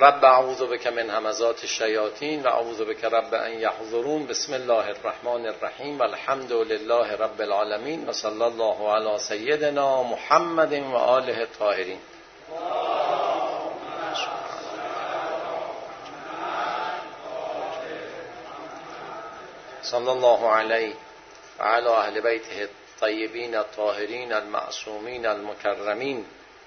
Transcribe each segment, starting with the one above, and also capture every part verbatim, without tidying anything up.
رب اعوذ بک من همزات الشیاطین و اعوذ بک رب ان یحضرون. بسم الله الرحمن الرحیم و الحمد لله رب العالمین و صلی الله علی سیدنا محمد و آله الطاهرین. صلی الله علیه و علی اهل بیته الطیبین الطاهرین المعصومین المکرمین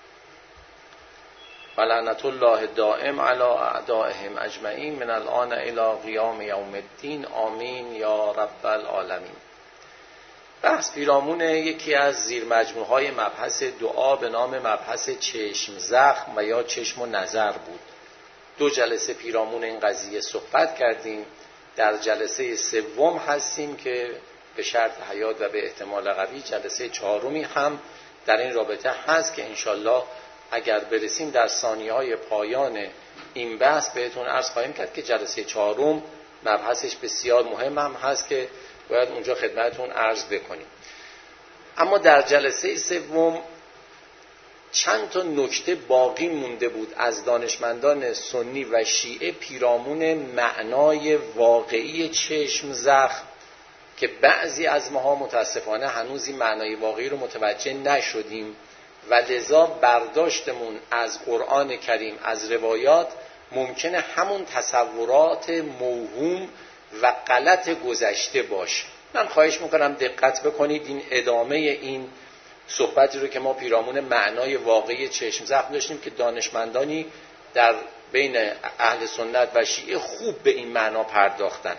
و لعنت الله دائم علی اعدائهم اجمعین من الان الی قیام یوم الدین. آمین یا رب العالمین. بحث پیرامون یکی از زیر مجموعه های مبحث دعا به نام مبحث چشم زخم و یا چشم و نظر بود. دو جلسه پیرامون این قضیه صحبت کردیم. در جلسه سوم هستیم که به شرط حیات و به احتمال قوی جلسه چهارمی هم در این رابطه هست که انشالله اگر برسیم در ثانیه‌های پایان این بحث بهتون عرض خواهیم کرد که جلسه چهارم مبحثش بسیار مهم هم هست که باید اونجا خدمتتون عرض بکنیم. اما در جلسه سوم چند تا نکته باقی مونده بود از دانشمندان سنی و شیعه پیرامون معنای واقعی چشم زخم که بعضی از ماها متاسفانه هنوز این معنای واقعی رو متوجه نشدیم و لذا برداشتمون از قرآن کریم از روایات ممکنه همون تصورات موهوم و غلط گذشته باشه. من خواهش میکنم دقت بکنید این ادامه این صحبتی رو که ما پیرامون معنای واقعی چشم زخم داشتیم که دانشمندانی در بین اهل سنت و شیعه خوب به این معنا پرداختن.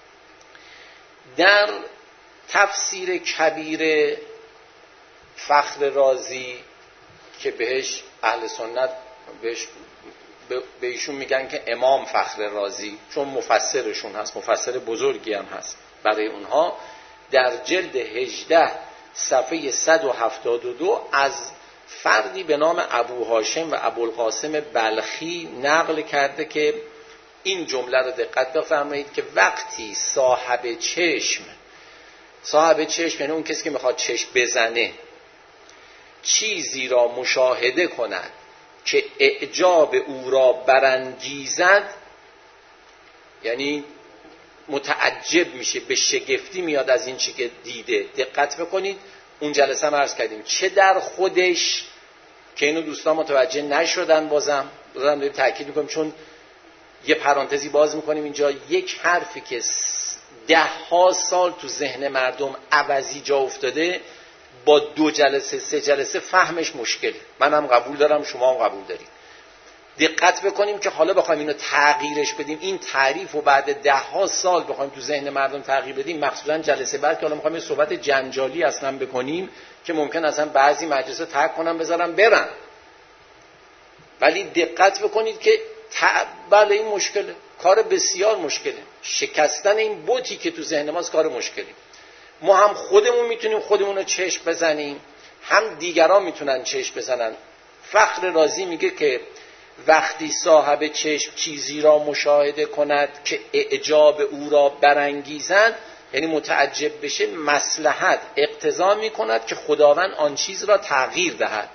در تفسیر کبیر فخر رازی که بهش اهل سنت بهش به ایشون میگن که امام فخر رازی چون مفسرشون هست، مفسر بزرگی هم هست برای اونها، در جلد هجده صفحه صد و هفتاد و دو از فردی به نام ابو هاشم و ابوالقاسم بلخی نقل کرده که این جمله رو دقت بفرمایید که وقتی صاحب چشم صاحب چشم یعنی اون کسی که میخواد چشم بزنه چیزی را مشاهده کند که اعجاب او را برانگیزد، یعنی متعجب میشه، به شگفتی میاد از این چی که دیده. دقت بکنید اون جلسه هم عرض کردیم چه در خودش که اینو دوستان متوجه نشدن، بازم بازم داریم تاکید میکنیم چون یه پرانتزی باز میکنیم اینجا. یک حرفی که ده ها سال تو ذهن مردم عوضی جا افتاده با دو جلسه سه جلسه فهمش مشکله. منم قبول دارم، شما هم قبول دارید. دقت بکنیم که حالا بخوایم اینو تغییرش بدیم، این تعریف رو بعد ده ها سال بخوایم تو ذهن مردم تغییر بدیم، مخصوصا جلسه بعد که حالا میخوایم یه صحبت جنجالی اصلا بکنیم که ممکن اصلا بعضی مجلس‌ها ترک کنن بذارن برن. ولی دقت بکنید که بله این مشکله، کار بسیار مشکله. شکستن این بوتی که تو ذهن ماست کار مشکلی. ما هم خودمون میتونیم خودمون رو چشم بزنیم، هم دیگران میتونن چشم بزنن. فخر رازی میگه که وقتی صاحب چشم چیزی را مشاهده کند که اعجاب او را برانگیزد، یعنی متعجب بشه، مصلحت اقتضا میکند که خداوند آن چیز را تغییر دهد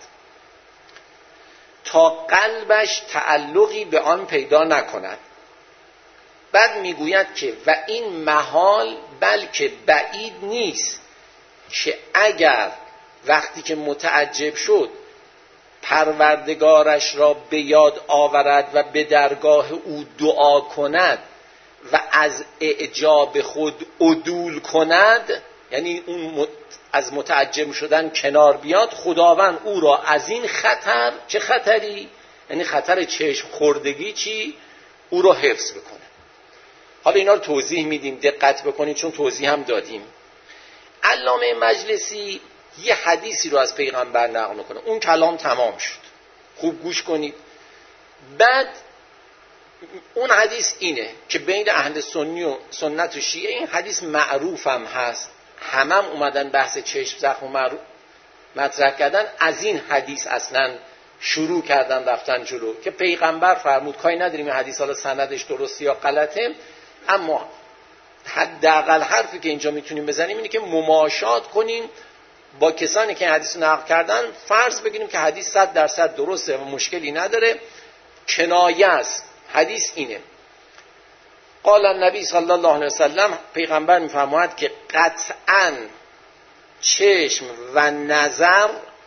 تا قلبش تعلقی به آن پیدا نکند. بعد میگوید که و این محال بلکه بعید نیست که اگر وقتی که متعجب شد پروردگارش را به یاد آورد و به درگاه او دعا کند و از اعجاب خود عدول کند، یعنی اون از متعجب شدن کنار بیاد، خداوند او را از این خطر، چه خطری؟ یعنی خطر چشم خوردگی، چی؟ او را حفظ بکنه. حالا اینا رو توضیح میدیم، دقت بکنید چون توضیح هم دادیم. علامه مجلسی یه حدیثی رو از پیغمبر نقل میکنه، اون کلام تمام شد، خوب گوش کنید. بعد اون حدیث اینه که بین اهل سنی و سنت و شیعه این حدیث معروف هم هست، همم هم اومدن بحث چشم زخم و معروف مطرح کردن، از این حدیث اصلا شروع کردن رفتن جلو که پیغمبر فرمود. کاری نداریم این حدیث حالا سندش درسته یا غلطه، اما حداقل حرفی که اینجا میتونیم بزنیم اینه که مماشات کنیم با کسانی که این حدیث رو نقل کردن، فرض بگیریم که حدیث صد درصد درسته و مشکلی نداره. کنایه است. حدیث اینه، قال النبی صلی الله علیه وسلم، پیغمبر میفرماید که قطعاً چشم و نظر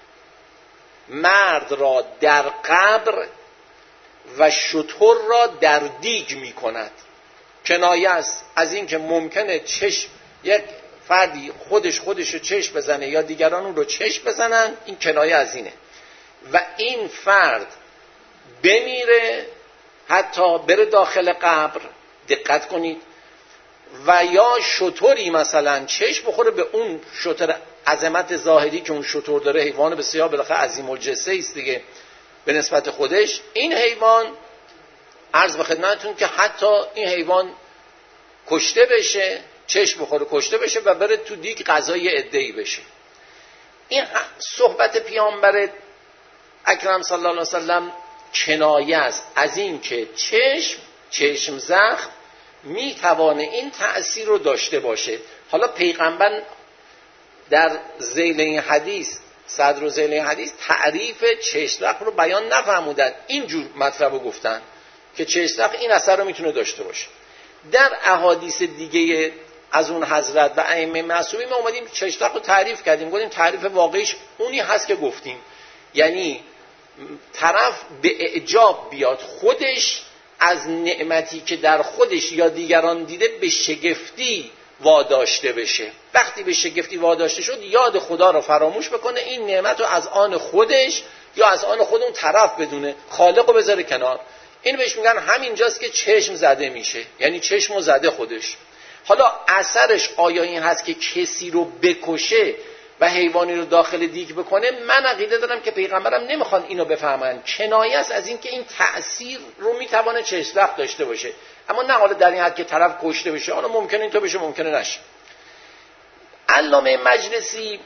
مرد را در قبر و شتر را در دیگ می کند. کنایه است از این که ممکنه چشم یک فردی خودش خودش رو چشم بزنه یا دیگران اون رو چشم بزنن، این کنایه از اینه و این فرد بمیره، حتی بره داخل قبر، دقت کنید، و یا شتری مثلا چشم بخوره به اون شتر عظمت ظاهری که اون شتر داره، حیوان بسیار بالاخره عظیم الجثه است دیگه به نسبت خودش، این حیوان عرض به خدمتتون که حتی این حیوان کشته بشه، چشم بخوره کشته بشه و بره تو دیگ غذای عده‌ای بشه. این صحبت پیامبر اکرم صلی الله علیه وسلم کنایه است از این که چشم چشم زخم میتوانه این تأثیر رو داشته باشه. حالا پیغمبر در ذیل این حدیث، صدر و ذیل این حدیث، تعریف چشم زخم رو بیان نفرمودن، اینجور مطلب رو گفتن که چشم زخم این اثر رو میتونه داشته باشه. در احادیث دیگه از اون حضرت و ائمه معصومین ما اومدیم چشم زخم رو تعریف کردیم، گفتیم تعریف واقعیش اونی هست که گفتیم، یعنی طرف به اعجاب بیاد، خودش از نعمتی که در خودش یا دیگران دیده به شگفتی واداشته بشه. وقتی به شگفتی واداشته شد یاد خدا رو فراموش بکنه، این نعمت رو از آن خودش یا از آن خود اون طرف بدونه، خالق رو بذاره کنار. این بهش میگن همینجاست که چشم زده میشه، یعنی چشم رو زده خودش. حالا اثرش آیا این هست که کسی رو بکشه و حیوانی رو داخل دیگ بکنه؟ من عقیده دارم که پیغمبرم نمیخوان اینو بفهمن، کنایه است از این که این تأثیر رو میتوانه چشم زخم داشته باشه، اما نه حالا در این حد که طرف کشته بشه. حالا ممکنه اینطور بشه، ممکنه نشه. علامه مجلسی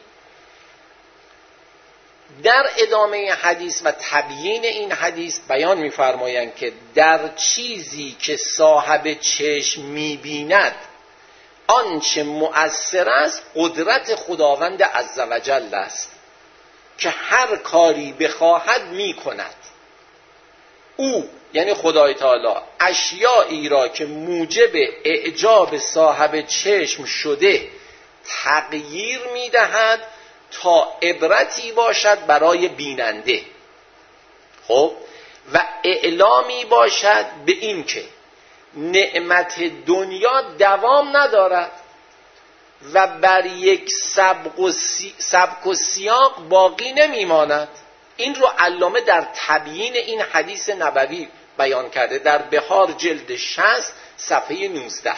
در ادامه حدیث و تبیین این حدیث بیان می‌فرمایند که در چیزی که صاحب چشم می‌بیند آنچه مؤثر است قدرت خداوند عزوجل است که هر کاری بخواهد می‌کند. او یعنی خدای تعالی اشیایی را که موجب اعجاب صاحب چشم شده تغییر می‌دهد تا عبرتی باشد برای بیننده، خب، و اعلامی باشد به این که نعمت دنیا دوام ندارد و بر یک سبق و, سی... سبق و سیاق باقی نمیماند. این رو علامه در تبیین این حدیث نبوی بیان کرده در بهار جلد شصت صفحه نوزده.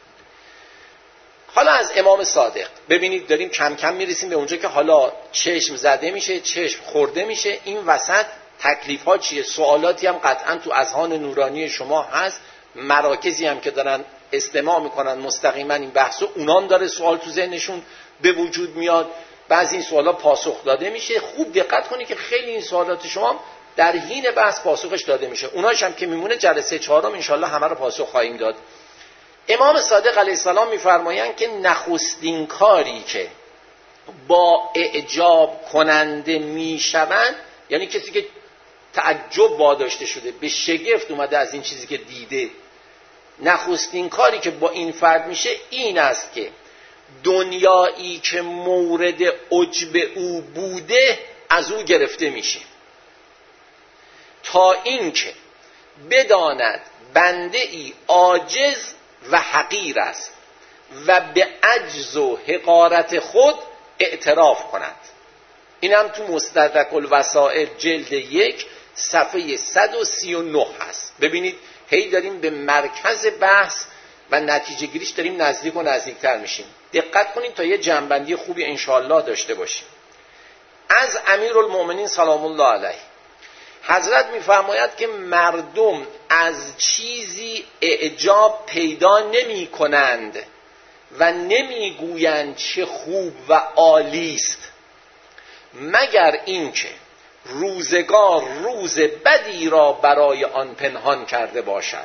حالا از امام صادق ببینید داریم کم کم میرسیم به اونجا که حالا چشم زده میشه، چشم خورده میشه. این وسط تکلیف ها چیه؟ سوالاتی هم قطعا تو اذهان نورانی شما هست، مراکزی هم که دارن استماع میکنن مستقیما این بحثو، اونام داره سوال تو ذهنشون به وجود میاد. بعضی این سوالا پاسخ داده میشه. خوب دقت کنید که خیلی این سوالات شما در حین بحث پاسخش داده میشه. اوناش هم که میمونه جلسه چهارم انشالله همه رو پاسخ خواهیم داد. امام صادق علیه السلام میفرمایند که نخستین کاری که با اعجاب کننده میشوند، یعنی کسی که تعجب واداشته شده، به شگفت اومده از این چیزی که دیده، نخستین کاری که با این فرد میشه این است که دنیایی که مورد عجب او بوده از او گرفته میشه، تا اینکه بداند بنده ای عاجز و حقیر است و به عجز و حقارت خود اعتراف کند. این هم تو مستدرک الوسائل جلد یک صفحه صد و سی و نه هست. ببینید هی داریم به مرکز بحث و نتیجه گیریش داریم نزدیک و نزدیکتر میشیم. دقت کنید تا یه جنبندی خوبی انشاءالله داشته باشیم. از امیرالمؤمنین سلام الله علیه حضرت میفرماید که مردم از چیزی اعجاب پیدا نمی کنند و نمی گویند چه خوب و عالی است مگر اینکه روزگار روز بدی را برای آن پنهان کرده باشد.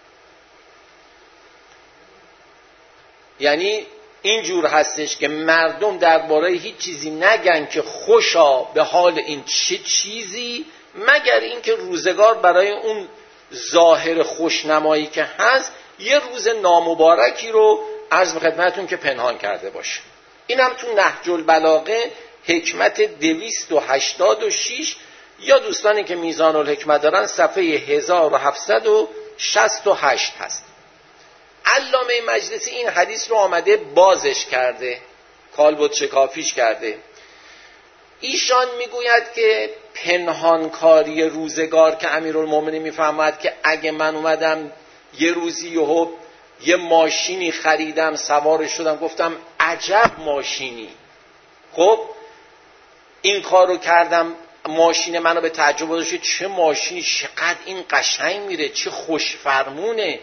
یعنی اینجور هستش که مردم درباره هیچ چیزی نگن که خوشا به حال این چه چیزی مگر اینکه روزگار برای اون ظاهر خوشنمایی که هست یه روز نامبارکی رو عرض به خدمتتون که پنهان کرده باشه. اینم تو نهج البلاغه حکمت دویست و هشتاد و شش، یا دوستانی که میزان الحکمت دارن صفحه هزار و هفتصد و شصت و هشت هست. علامه مجلسی این حدیث رو آمده بازش کرده، کالبد شکافیش کرده. ایشان میگوید که پنهانکاری روزگار که امیرالمومنین میفهمد که اگه من اومدم یه روزی یهو یه ماشینی خریدم، سوارش شدم، گفتم عجب ماشینی، خب این کارو کردم، ماشین منو به تعجب گذاشت، چه ماشینی، چقدر این قشنگ میره، چه خوشفرمونه،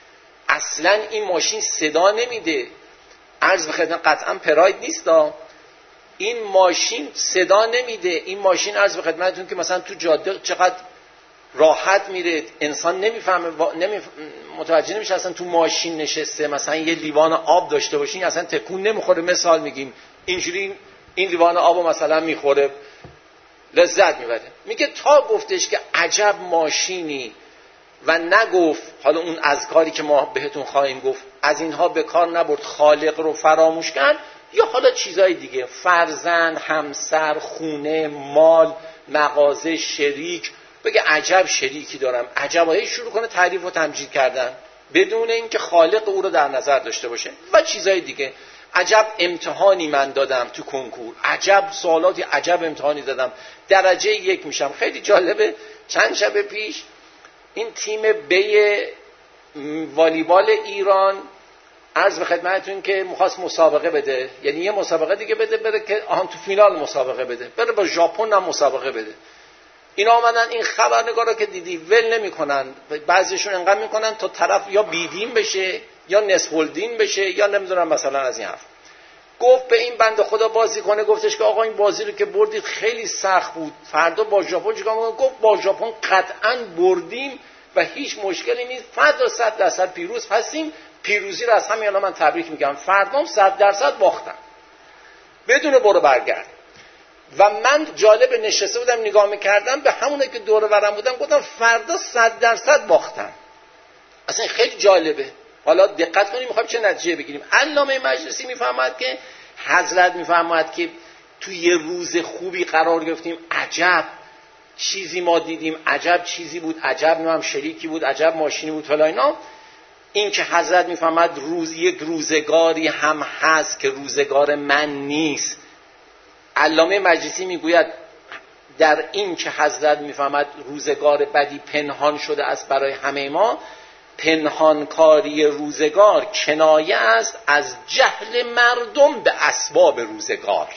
اصلا این ماشین صدا نمیده. عرض بخدمت قطعا پراید نیستا، این ماشین صدا نمیده، این ماشین عرض به خدمتتون که مثلا تو جاده چقدر راحت میره، انسان نمیفهمه، نمی متوجه نمیشه اصلا تو ماشین نشسته. مثلا یه لیوان آب داشته باشین اصلا تکون نمیخوره، مثال میگیم اینجوری این لیوان آبو مثلا میخوره لذت میبره. میگه تا گفتش که عجب ماشینی و نگفت حالا اون اذکاری که ما بهتون خواهیم گفت از اینها به کار نبرد، خالق رو فراموش کرد، یا حالا چیزای دیگه، فرزند، همسر، خونه، مال، مغازه، شریک، بگه عجب شریکی دارم، عجب، هی شروع کنه تعریف و تمجید کردن بدون اینکه خالق او رو در نظر داشته باشه و چیزای دیگه. عجب امتحانی من دادم تو کنکور، عجب سوالاتی، عجب امتحانی دادم، درجه یک میشم. خیلی جالبه، چند شب پیش این تیم بی والیبال ایران عرض به خدمتتون که می‌خواست مسابقه بده، یعنی یه مسابقه دیگه بده بره که آهان تو فینال مسابقه بده، بره با ژاپن هم مسابقه بده. اینا آمدن این خبرنگارا که دیدی ول نمی‌کنن، بعضیشون انقدر می‌کنن تا طرف یا بیدین بشه یا نصف الدین بشه یا نمیدونم مثلا از این حرف. گفت به این بنده خدا بازی کنه، گفتش که آقا این بازی رو که بردید خیلی سخت بود، فردا با ژاپن چیکار می‌کنید؟ گفت با ژاپن قطعاً بردیم و هیچ مشکلی نیست، فردا صد درصد پیروز هستیم. پیروزی رو از همین الان من تبریک میگم، فردام صد درصد باختم بدون برو برگرد. و من جالب نشسته بودم نگاه میکردم به همونه که دور برم بودم، گفتم فردا صد درصد باختم. اصلا خیلی جالبه. حالا دقت کنیم میخوایم چه نتیجه بگیریم. علامه مجلسی میفهمد که حضرت میفهمد که تو یه روز خوبی قرار گرفتیم، عجب چیزی ما دیدیم، عجب چیزی بود، عجب نام شریکی بود، عجب ماشینی بود، فلا اینا. این که حضرت میفهمد روز یک روزگاری هم هست که روزگار من نیست. علامه مجلسی میگوید در این که حضرت میفهمد روزگار بدی پنهان شده است برای همه ما، پنهانکاری روزگار کنایه است از جهل مردم به اسباب روزگار،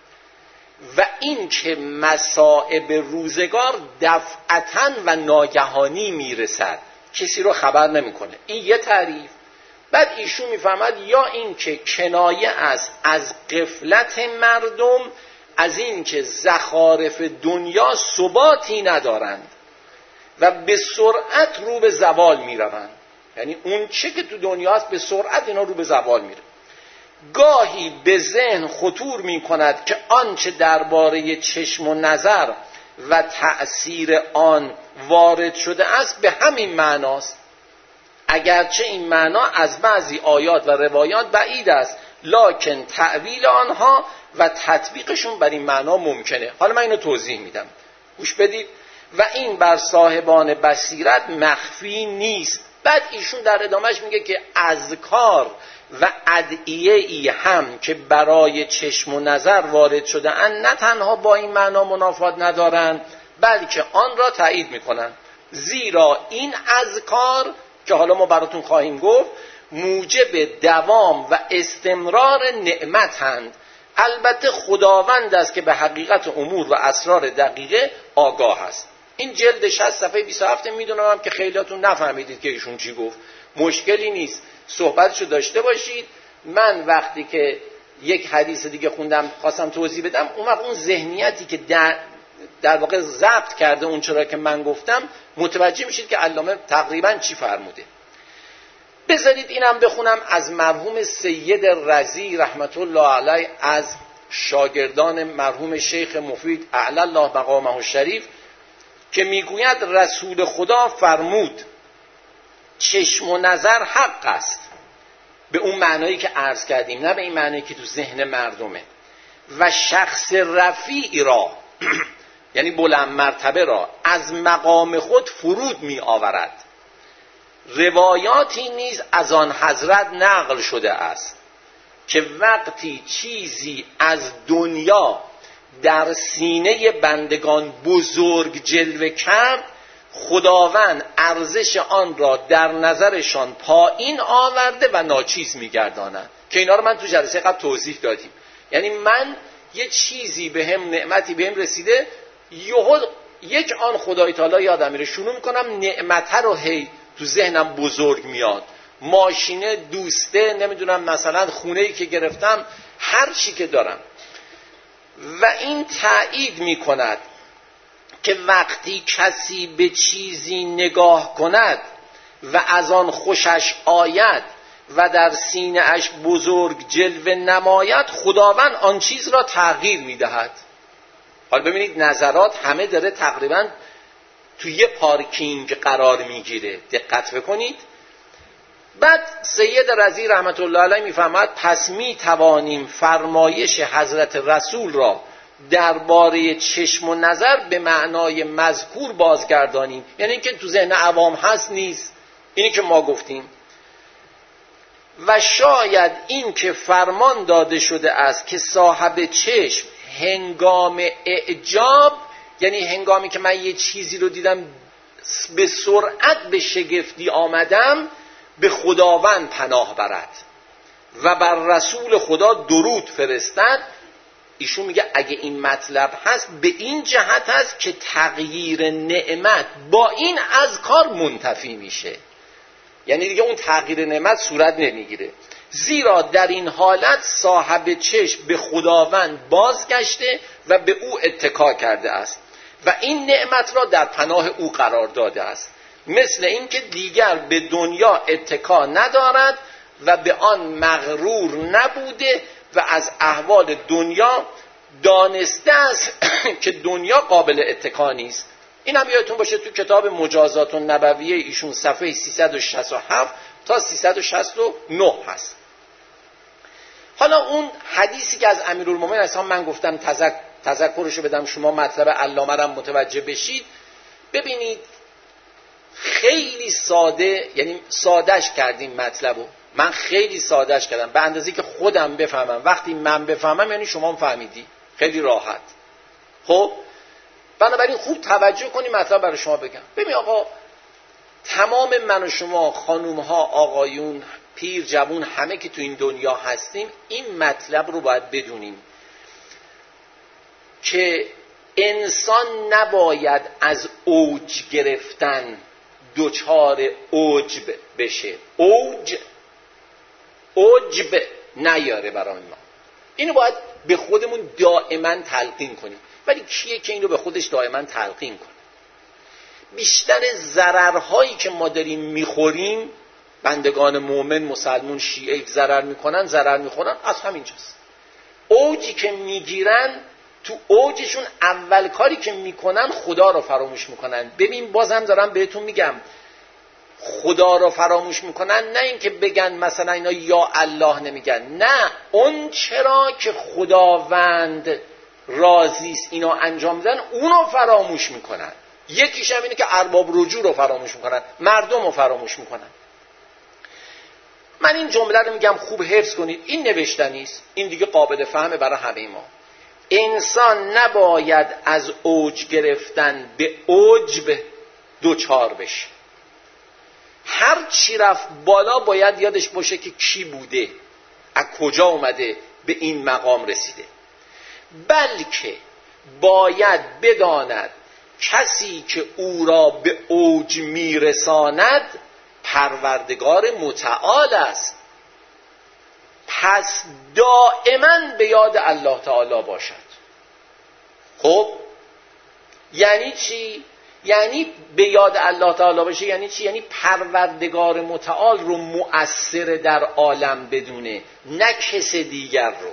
و این که مصائب روزگار دفعتاً و ناگهانی میرسد، کسی رو خبر نمیکنه. این یه تعریف. بعد ایشون میفهمد یا این که کنایه است از غفلت مردم، از این که زخارف دنیا ثباتی ندارند و به سرعت رو به زوال میروند. یعنی اون چه که تو دنیاست به سرعت اینا رو به زوال میره. گاهی به ذهن خطور میکند که آنچه درباره چشم و نظر و تأثیر آن وارد شده است به همین معناست، اگرچه این معنا از بعضی آیات و روایات بعید است، لکن تأویل آنها و تطبیقشون بر این معنا ممکنه. حالا من اینو توضیح میدم، گوش بدید. و این بر صاحبان بصیرت مخفی نیست. بعد ایشون در ادامهش میگه که اذکار و ادعیه ای هم که برای چشم و نظر وارد شده اند نه تنها با این معنا منافات ندارند، بلکه آن را تایید میکنند. زیرا این اذکار که حالا ما براتون خواهیم گفت موجب دوام و استمرار نعمتند. البته خداوند است که به حقیقت امور و اسرار دقیقه آگاه است. این جلد شصت صفحه بیست و هفت میدونم که خیلیاتون نفهمیدید که ایشون چی گفت. مشکلی نیست، صحبتشو داشته باشید. من وقتی که یک حدیث دیگه خوندم خواستم توضیح بدم، اون وقت اون ذهنیتی که در در واقع ضبط کرده اون چرا که من گفتم متوجه میشید که علامه تقریبا چی فرموده. بذارید اینم بخونم از مرحوم سید رضی رحمت الله علیه، از شاگردان مرحوم شیخ مفید اعلی الله مقامه الشریف. که میگوید رسول خدا فرمود چشم و نظر حق است، به اون معنایی که عرض کردیم، نه به این معنایی که تو ذهن مردمه. و شخص رفیع را یعنی بلند مرتبه را از مقام خود فرود می آورد. روایاتی نیز از آن حضرت نقل شده است که وقتی چیزی از دنیا در سینه بندگان بزرگ جلوه کرد، خداوند ارزش آن را در نظرشان پایین آورده و ناچیز می‌گرداند. که اینا رو من تو جلسه قبل توضیح دادیم. یعنی من یه چیزی به هم، نعمتی به هم رسیده، یهو یک آن خدای تعالی یادم میره، شروع میکنم نعمت رو هی تو ذهنم بزرگ میاد، ماشینه، دوسته، نمیدونم مثلا خونه‌ای که گرفتم، هر چی که دارم. و این تأیید میکند که وقتی کسی به چیزی نگاه کند و از آن خوشش آید و در سینه اش بزرگ جلوه نماید، خداوند آن چیز را تغییر میدهد. حالا ببینید نظرات همه داره تقریبا توی یه پارکینگ قرار میگیره، دقت بکنید. بعد سید رضی رحمت الله علیه میفرماید پس میتوانیم فرمایش حضرت رسول را درباره چشم و نظر به معنای مذکور بازگردانیم، یعنی اینکه تو ذهن عوام هست نیست، اینی که ما گفتیم. و شاید این که فرمان داده شده است که صاحب چشم هنگام اعجاب، یعنی هنگامی که من یه چیزی رو دیدم به سرعت به شگفتی آمدم، به خداوند پناه برد و بر رسول خدا درود فرستد. ایشون میگه اگه این مطلب هست به این جهت هست که تغییر نعمت با این اذکار منتفی میشه، یعنی دیگه اون تغییر نعمت صورت نمیگیره، زیرا در این حالت صاحب چشم به خداوند بازگشته و به او اتکا کرده است و این نعمت را در پناه او قرار داده است، مثل اینکه دیگر به دنیا اتکا ندارد و به آن مغرور نبوده و از احوال دنیا دانسته است که دنیا قابل اتکا نیست. این هم یادتون باشه تو کتاب مجازات النبویه ایشون صفحه سیصد و شصت و هفت تا سیصد و شصت و نه هست. حالا اون حدیثی که از امیرالمومنین اصلا من گفتم تذک... تذکرشو بدم شما مطلب علامه را متوجه بشید. ببینید خیلی ساده، یعنی سادهش کردیم مطلبو، من خیلی سادهش کردم به اندازه که خودم بفهمم. وقتی من بفهمم یعنی شما هم فهمیدی، خیلی راحت. خب بنابراین خوب توجه کنی مطلب برای شما بگم. ببین آقا، تمام من و شما، خانوم ها، آقایون، پیر، جوون، همه که تو این دنیا هستیم این مطلب رو باید بدونیم که انسان نباید از اوج گرفتن دوچار عجب بشه. اوج عجب نیاره برای ما. اینو باید به خودمون دائما تلقین کنیم. ولی کیه که اینو به خودش دائما تلقین کنه؟ بیشتر ضررهایی که ما داریم میخوریم، بندگان مؤمن، مسلمون، شیعه ضرر میکنن، ضرر میخورن از همینجاست. اوجی که میگیرن، تو اوجشون اول کاری که میکنن خدا رو فراموش میکنن. ببین بازم دارم بهتون میگم، خدا رو فراموش میکنن، نه اینکه بگن مثلا اینا یا الله نمیگن، نه، اون چرا که خداوند راضی است اینا انجام بدن اونو فراموش میکنن. یکیش هم اینه که ارباب رجوع رو فراموش میکنن، مردم رو فراموش میکنن. من این جمله رو میگم خوب حفظ کنید، این نوشتنی است، این دیگه قابل فهمه برای همه ما. انسان نباید از اوج گرفتن به عجب دوچار بشه. هر چی رفت بالا باید یادش باشه که کی بوده، از کجا اومده به این مقام رسیده. بلکه باید بداند کسی که او را به اوج میرساند پروردگار متعال است. پس دائما به یاد الله تعالی باشد. خب یعنی چی؟ یعنی به یاد الله تعالی باشه یعنی چی؟ یعنی پروردگار متعال رو مؤثر در عالم بدونه، نه کس دیگر رو.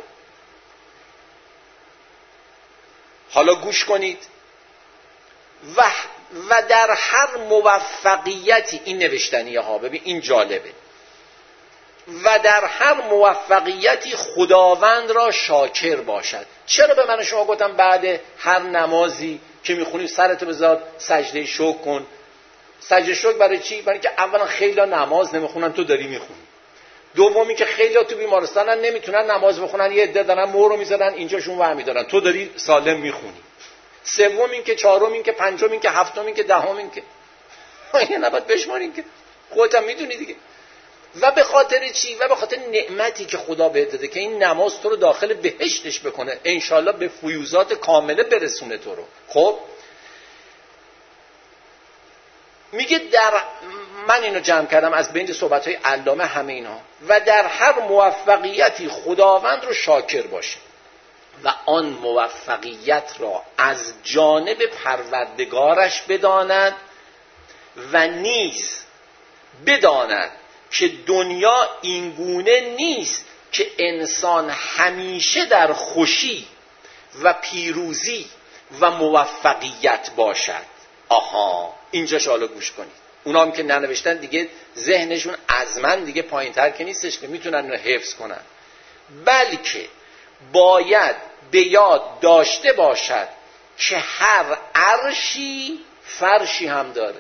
حالا گوش کنید. و و در هر موفقیتی، این نوشتنیه ها، ببین این جالبه، و در هر موفقیتی خداوند را شاکر باشد. چرا به من شما گفتم بعد هر نمازی که میخونی سرت بذار سجده شکر کن؟ سجده شکر برای چی؟ برای که اولا خیلی نماز نمیخونن، تو داری میخونی. دومی که خیلی تو بیمارستانن نمیتونن نماز بخونن، یه عده دارن مهر رو میذارن اینجاشون ورمی دارن، تو داری سالم میخونی. سوم این که، چهارم این که، پنجم این که، هفتم این که، دهم این که، این نباید بشمارین که خودت هم میدونی دیگه. و به خاطر چی؟ و به خاطر نعمتی که خدا بهت داده که این نماز تو رو داخل بهشتش بکنه، انشالله به فیوزات کامله برسونه تو رو. خب میگه در من اینو جمع کردم از بین صحبت‌های علامه همه اینا، و در هر موفقیتی خداوند رو شاکر باشه و آن موفقیت را از جانب پروردگارش بداند و نیز بداند که دنیا اینگونه نیست که انسان همیشه در خوشی و پیروزی و موفقیت باشد. آها اینجاش حالا گوش کنید. اونا هم که ننوشتن دیگه ذهنشون از من دیگه پایین تر که نیستش که میتونن اینو حفظ کنن، بلکه باید به یاد داشته باشد که هر عرشی فرشی هم داره.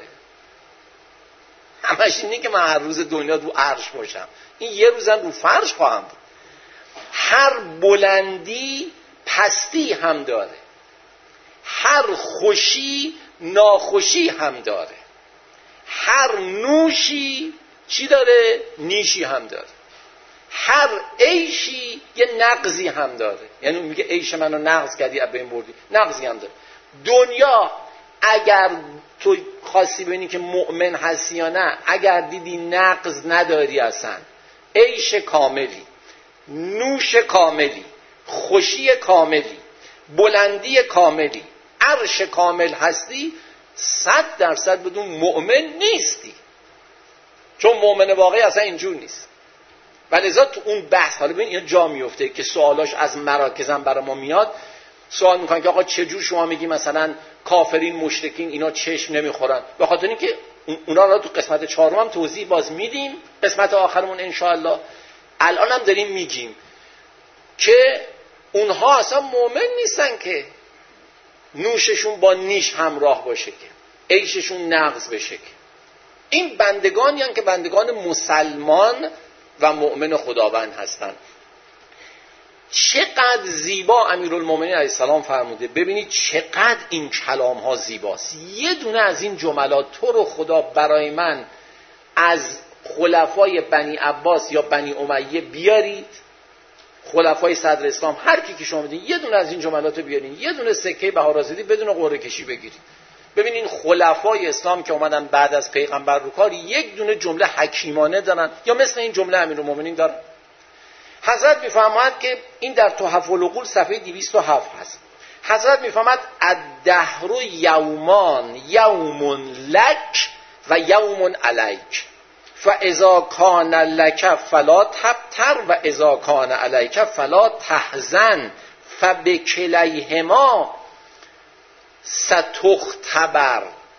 همش اینه که من هر روز دنیا رو عرش باشم، این یه روزم رو فرش خواهم بود. هر بلندی پستی هم داره، هر خوشی ناخوشی هم داره، هر نوشی چی داره؟ نیشی هم داره، هر عیشی یه نقضی هم داره. یعنی میگه عیش منو نقض کردی از بین بردی، نقضی هم داره. دنیا اگر تو خاصی ببینی که مؤمن هستی یا نه، اگر دیدی نقض نداری، اصلا عیش کاملی، نوش کاملی، خوشی کاملی، بلندی کاملی، عرش کامل هستی، صد درصد بدون مؤمن نیستی. چون مؤمن واقعی اصلا اینجور نیست. ولذا تو اون بحث، حالا ببین اینا جا میفته که سوالاش از مراکزم برای ما میاد، سوال میکنن که آقا چجور شما میگی مثلا کافرین مشرکین اینا چشم نمیخورن؟ به خاطر اینکه اونا را تو قسمت چهارم هم توضیح باز میدیم، قسمت آخرمون انشاءالله. الان هم داریم میگیم که اونها اصلا مؤمن نیستن که نوششون با نیش همراه باشه، که عیششون نقض بشه. که این بندگانی هستند که بندگان مسلمان و مؤمن خداوند هستند. چقدر زیبا امیرالمومنین علیه السلام فرموده. ببینید چقدر این کلام ها زیباست. یه دونه از این جملات تو رو خدا برای من از خلفای بنی عباس یا بنی امیه بیارید، خلفای صدر اسلام، هر کی که شما بدین یه دونه از این جملات رو بیارین، یه دونه سکه بهارازدی بدون قرعه کشی بگیرید. ببینین خلفای اسلام که اومدن بعد از پیغمبر رو کار، یک دونه جمله حکیمانه دارن یا مثل این جمله امیرالمومنین دارن. حضرت میفرماید که این در تحف العقول صفحه دویست و هفت هست. حضرت میفرماید الدهر یومان، یوم لک و یوم علیک، فاذا کان لک فلا تبتر و اذا کان علیک فلا تحزن فبکلیهما ستختبر.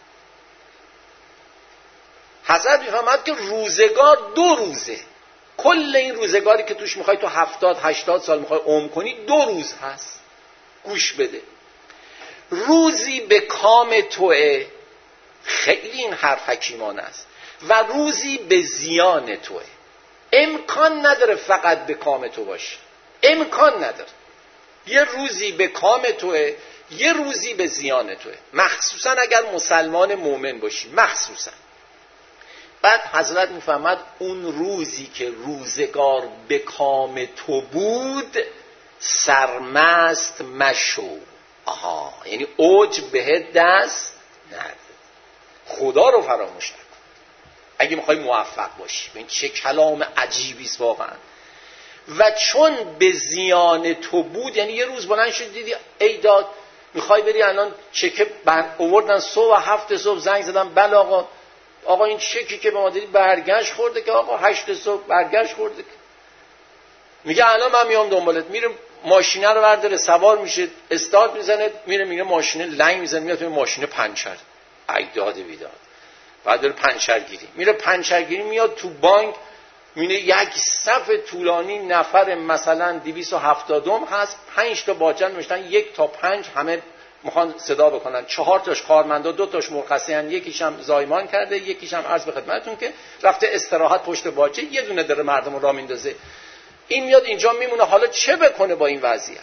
حضرت میفرماید که روزگار دو روزه، کل این روزگاری که توش میخوای تو هفتاد هشتاد سال میخوای عمر کنی دو روز هست. گوش بده. روزی به کام توه، خیلی این حرف حکیمانه است، و روزی به زیان توه. امکان نداره فقط به کام تو باشه، امکان نداره. یه روزی به کام توه، یه روزی به زیان توه، مخصوصا اگر مسلمان مؤمن باشی. مخصوصا بعد حضرت میفهمد اون روزی که روزگار به کام تو بود سرمست مشو. آها، یعنی اوج بهت دست نده، خدا رو فراموش نکن اگه میخوای موفق باشی. ببین چه کلام عجیبی است واقعا. و چون به زیان تو بود، یعنی یه روز بلند شد دیدی ای داد میخوای بری الان چکه بر آوردن صبح و هفت صبح زنگ زدن، بله آقا آقا این چکی که به ما دادی برگشت خورده، که آقا هشت صبح برگشت خورده. میگه الان من میام دنبالت. میره ماشینه رو برداره، سوار میشه، استارت میزنه، میره میگه ماشینه لنگ میزنه، میاد توی ماشینه پنچر. اجداد بیداد. بعد داره پنچرگیری میره، پنچرگیری میاد تو بانک، میینه یک صف طولانی نفر مثلا دویست و هفتاد هست، پنج تا باجن نوشتن یک تا پنج همه میخوان صدا بکنن، چهار تاش کارمندا، دو تاش مرخصی ان، یکیش هم زایمان کرده، یکیش هم عرض به خدمتتون که رفته استراحت پشت باجه، یه دونه داره مردم رو راه میندازه. این میاد اینجا میمونه، حالا چه بکنه با این وضعیت؟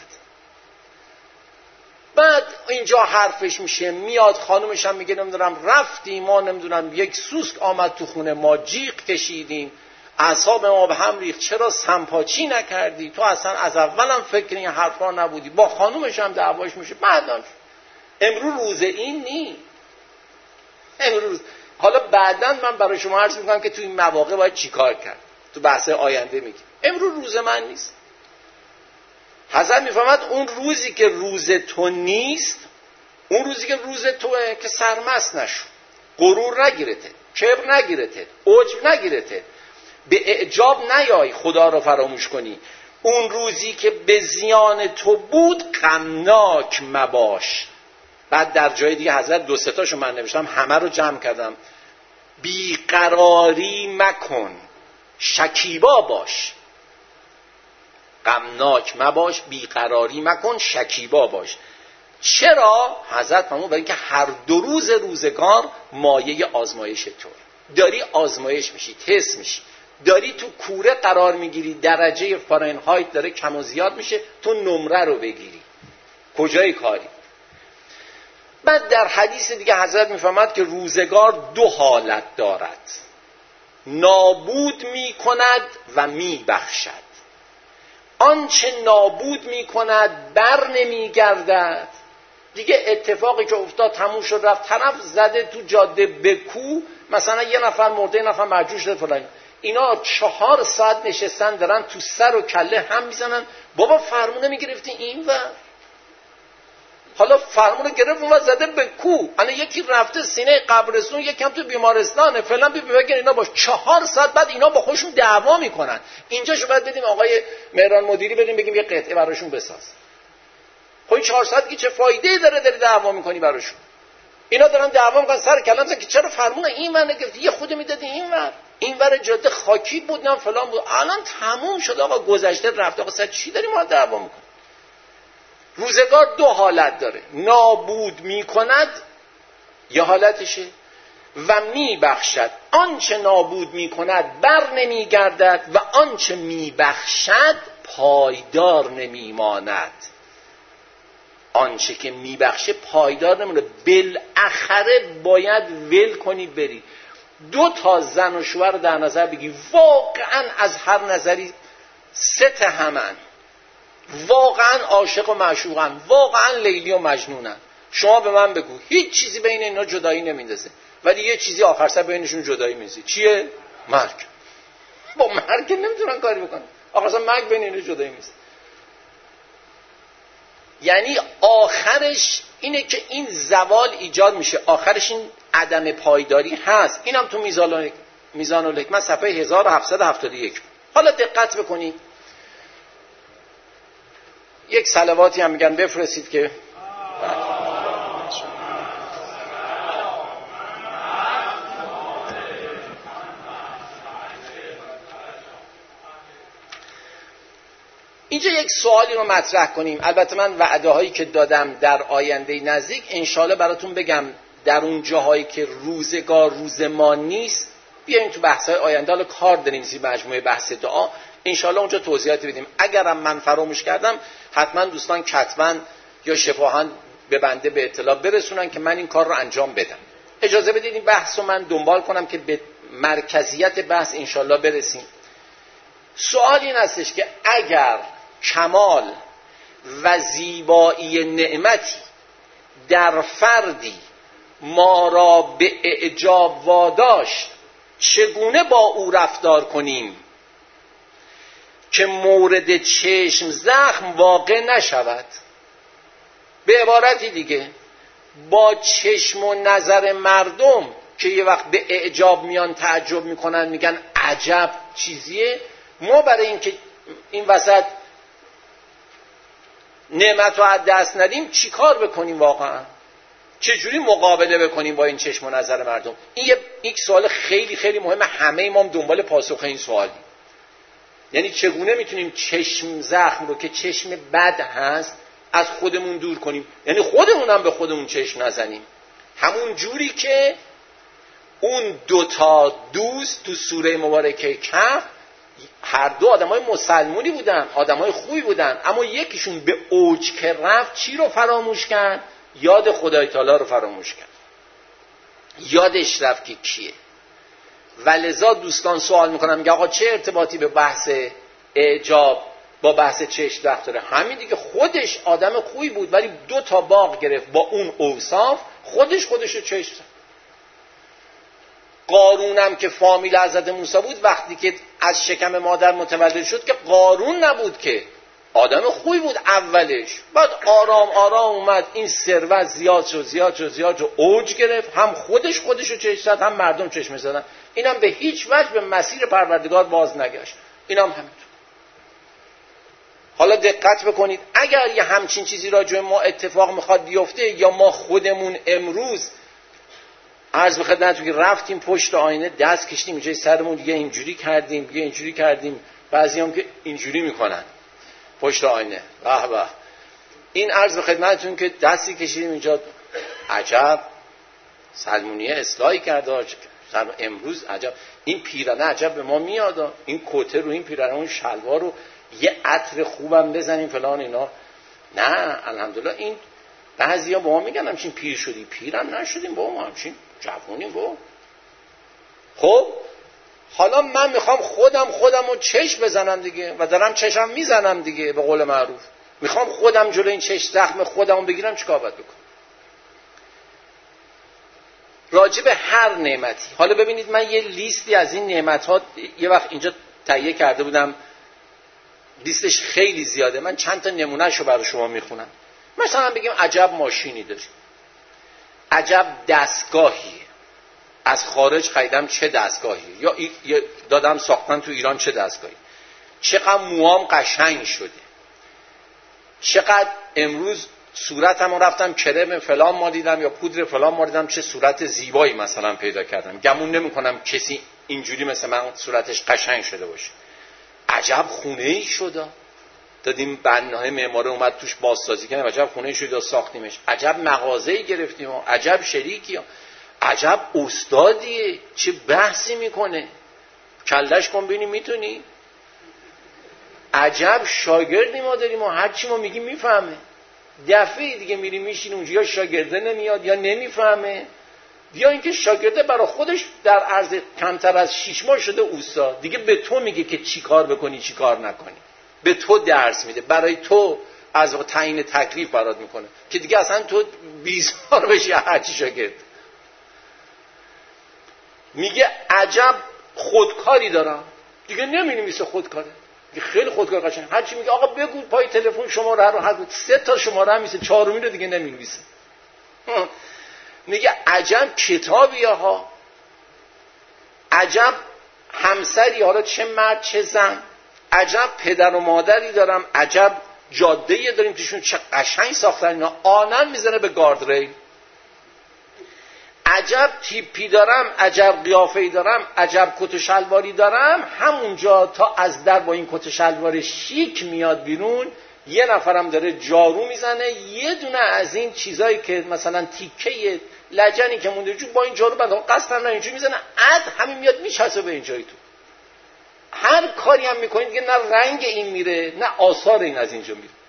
بعد اینجا حرفش میشه، میاد خانومش هم میگه نمیدونم رفتیم ما نمیدونم یک سوسک آمد تو خونه ما، جیغ کشیدیم، اعصاب ما به هم ریخت، چرا سمپاچی نکردی؟ تو اصلا از اولم فکر این حرفا نبودی. با خانومش هم دعواش میشه. بعد امروز روز این نی، امروز حالا بعداً من برای شما عرض میکنم که تو این مواقع باید چیکار کرد، تو بحث آینده میگم. امروز روز من نیست. حضرت میفهمد اون روزی که روز تو نیست، اون روزی که روز توه که سرمست نشو، غرور نگیرته، کبر نگیرته، عجب نگیرته، به اعجاب نیای خدا رو فراموش کنی. اون روزی که به زیان تو بود غمناک مباش. بعد در جای دیگه حضرت دو سه تاشو من نوشتم، همه رو جمع کردم. بیقراری مکن، شکیبا باش. غمناک مباش، بیقراری مکن، شکیبا باش. چرا؟ حضرت فرمود برای اینکه هر دو روز روزگار مایه آزمایش تو، داری آزمایش میشی، تست میشی، داری تو کوره قرار میگیری، درجه فارنهایت داره کم و زیاد میشه، تو نمره رو بگیری کجای کاری. بعد در حدیث دیگه حضرت میفهمد که روزگار دو حالت دارد، نابود میکند و میبخشد. آنچه نابود میکند بر نمیگردد. دیگه اتفاقی که افتاد تموم شد رفت، طرف زده تو جاده به کو، مثلا یه نفر مرده، یه نفر مرجوع شده فلان، اینا چهار ساعت نشستن دارن تو سر و کله هم میزنن، بابا فرمونه میگرفتی این و حالا فرمونه گرفت اون و زده به کو. الان یکی رفته سینه قبرستون، یکم تو بیمارستانه فلان، بی بگیر اینا باش. چهار ساعت بعد اینا با خودشون دعوا میکنن. اینجاشو باید بدیم آقای مهران مدیری، بدیم بگیم یه قطعه براشون بساز. خب چهار ساعت کی چه فایده داره داری دعوا میکنی براشون؟ اینا دارن دعوا میکنن سر کلام که چرا فرمونه این ور نگرفتی، یه خود میدادی این ور، این ور جاده خاکی بود نه فلان بود. الان تموم شد آقا، گذشته رفت آقا، سر چی داریم ما دعوا میکنیم؟ روزگار دو حالت داره، نابود میکند یه حالتشه و میبخشد. آنچه نابود میکند بر نمیگردد و آنچه میبخشد پایدار نمیماند. آنچه که میبخشه پایدار نمیمونه، بالاخره باید ول کنی بری. دو تا زن و شوهر در نظر بگی، واقعا از هر نظری ست همن، واقعا عاشق و معشوقن، واقعا لیلی و مجنونن. شما به من بگو هیچ چیزی بین اینا جدایی نمیندازه، ولی یه چیزی آخر سر بینشون جدایی میندازه. چیه؟ مرگ. با مرگ نمیتونن کاری بکنن، آخر سر مرگ بین اینا جدایی میندازه. یعنی آخرش اینه که این زوال ایجاد میشه، آخرش این عدم پایداری هست. اینم تو میزان میزان الحکمت صفحه هزار و هفتصد و هفتاد و یک. حالا دقت بکنید، یک صلواتی هم میگن بفرستید که اینجا یک سوالی رو مطرح کنیم. البته من وعده هایی که دادم در آینده نزدیک انشالله براتون بگم، در اون جاهایی که روزگار روز ما نیست بیایم تو بحث های آینده، حالا کار داریم زیر مجموعه بحث دعا، انشالله اونجا توضیحاتی بدیم. اگرم من فراموش کردم حتما دوستان کتباً یا شفاهاً به بنده به اطلاع برسونن که من این کار رو انجام بدم. اجازه بدید این بحث رو من دنبال کنم که به مرکزیت بحث انشالله برسیم. سوال این هستش که اگر کمال و زیبایی نعمتی در فردی ما را به اعجاب واداشت، چگونه با او رفتار کنیم که مورد چشم زخم واقع نشود؟ به عبارتی دیگه، با چشم و نظر مردم که یه وقت به اعجاب میان تعجب میکنن، میگن عجب چیزیه، ما برای اینکه این وسط نعمت رو از دست ندیم چی کار بکنیم؟ واقعا چجوری مقابله بکنیم با این چشم و نظر مردم؟ این یه یک سوال خیلی خیلی مهمه، همه ما هم دنبال پاسخ این سوالی. یعنی چگونه میتونیم چشم زخم رو که چشم بد هست از خودمون دور کنیم، یعنی خودمون هم به خودمون چشم نزنیم. همون جوری که اون دوتا دوست تو سوره مبارکه کهف هر دو آدمای مسلمونی بودن، آدمای خوبی بودن، اما یکیشون به اوج که رفت چی رو فراموش کرد؟ یاد خدای تعالی رو فراموش کرد. یادش رفت که کیه. و لذا دوستان سوال میکنن، میگه آقا چه ارتباطی به بحث اعجاب با بحث چشم زخم داره؟ همین دیگه، خودش آدم خوبی بود ولی دو تا باغ گرفت با اون اوصاف، خودش خودش رو چشم زد. قارونم که فامیل حضرت موسی بود، وقتی که از شکم مادر متولد شد که قارون نبود، که آدم خوبی بود اولش، بعد آرام آرام اومد این ثروت زیاد شد زیاد شد زیاد شد اوج گرفت، هم خودش خودش رو چشم زد هم مردم چشم زدن. اینم به هیچ وجه به مسیر پروردگار باز نگشت. اینم همینطور. حالا دقت بکنید، اگر یه همچین چیزی راجع ما اتفاق میخواد بیفته، یا ما خودمون امروز عرض به خدمتتون که رفتیم پشت آینه دست کشیدیم اینجای سرمون، دیگه اینجوری کردیم دیگه اینجوری کردیم، بعضی هم که اینجوری میکنن پشت آینه، به به، این عرض به خدمتتون که دستی کشیدیم اینجا، عجب سلمونیه اصلاحی کرده، امروز عجب این پیرانه عجب به ما میاد، این کته رو این پیرانه اون شلوار رو یه عطر خوبم بزنیم فلان اینا. نه الحمدلله، این بعضیا با ما میگن همچین پیر شدی، پیرم نشدیم با ما، همچین جوونیم با. خب حالا من میخوام خودم خودم رو چشم بزنم دیگه، و دارم چشم میزنم دیگه به قول معروف، میخوام خودم جلو این چشم زخم خودم رو بگیرم، چیکار باید بکنم؟ راجع به هر نعمتی، حالا ببینید من یه لیستی از این نعمت ها یه وقت اینجا تهیه کرده بودم، لیستش خیلی زیاده، من چند تا نمونهش رو برای شما میخونم. مثلا بگیم عجب ماشینی داری، عجب دستگاهی از خارج خریدم، چه دستگاهی، یا دادم ساختن تو ایران چه دستگاهی، چقدر موام قشنگ شده، چقدر امروز صورتم رفتم کرم فلان مالیدم یا پودر فلان مالیدم، چه صورت زیبایی مثلا پیدا کردم. گمون نمی کنم کسی اینجوری مثل من صورتش قشنگ شده باشه. عجب خونه ای شده، دادیم بنای معمار اومد توش بازسازی کنه، عجب خونه ای شده ساختیمش، عجب مغازه‌ای گرفتیم، عجب شریکی، عجب استادیه چه بحثی میکنه، کلش کن ببینیم میتونی. عجب شاگردی ما داریم و هر چی ما میگیم میفهمه. دفعه دیگه میری میشین اونجا، یا شاگرده نمیاد یا نمیفهمه، یا اینکه شاگرده برای خودش در عرض کمتر از شش ماه شده استاد، دیگه به تو میگه که چی کار بکنی چی کار نکنی، به تو درس میده، برای تو از تعیین تکلیف برات میکنه که دیگه اصلا تو بیزار بشی هر چی شاگرد. میگه عجب خودکاری دارم، دیگه نمینویسه خودکاره، خیلی خودکار قشنگ، هر چی میگه آقا بگو پای تلفن شماره رو هر سه تا شماره هم میسه، چهارمی رو دیگه نمینویسه. میگه عجب کتابی ها، عجب همسری، حالا چه مرد چه زن، عجب پدر و مادری دارم، عجب جاده‌ای داریم توشون چه قشنگ ساختن اینا، آنن میزنه به گاردریل. عجب تیپی دارم، عجب قیافه‌ای دارم، عجب کت و شلواری دارم. همونجا تا از در با این کت و شلوار شیک میاد بیرون، یه نفرم داره جارو میزنه، یه دونه از این چیزایی که مثلا تیکه لجنی که مونده جو با این جارو بنده قصدن نه اینجوری میزنه، عد همین میاد میچسبه به این جایی تو. هر کاری هم میکنید دیگه نه رنگ این میره نه آثار این از اینجا میره.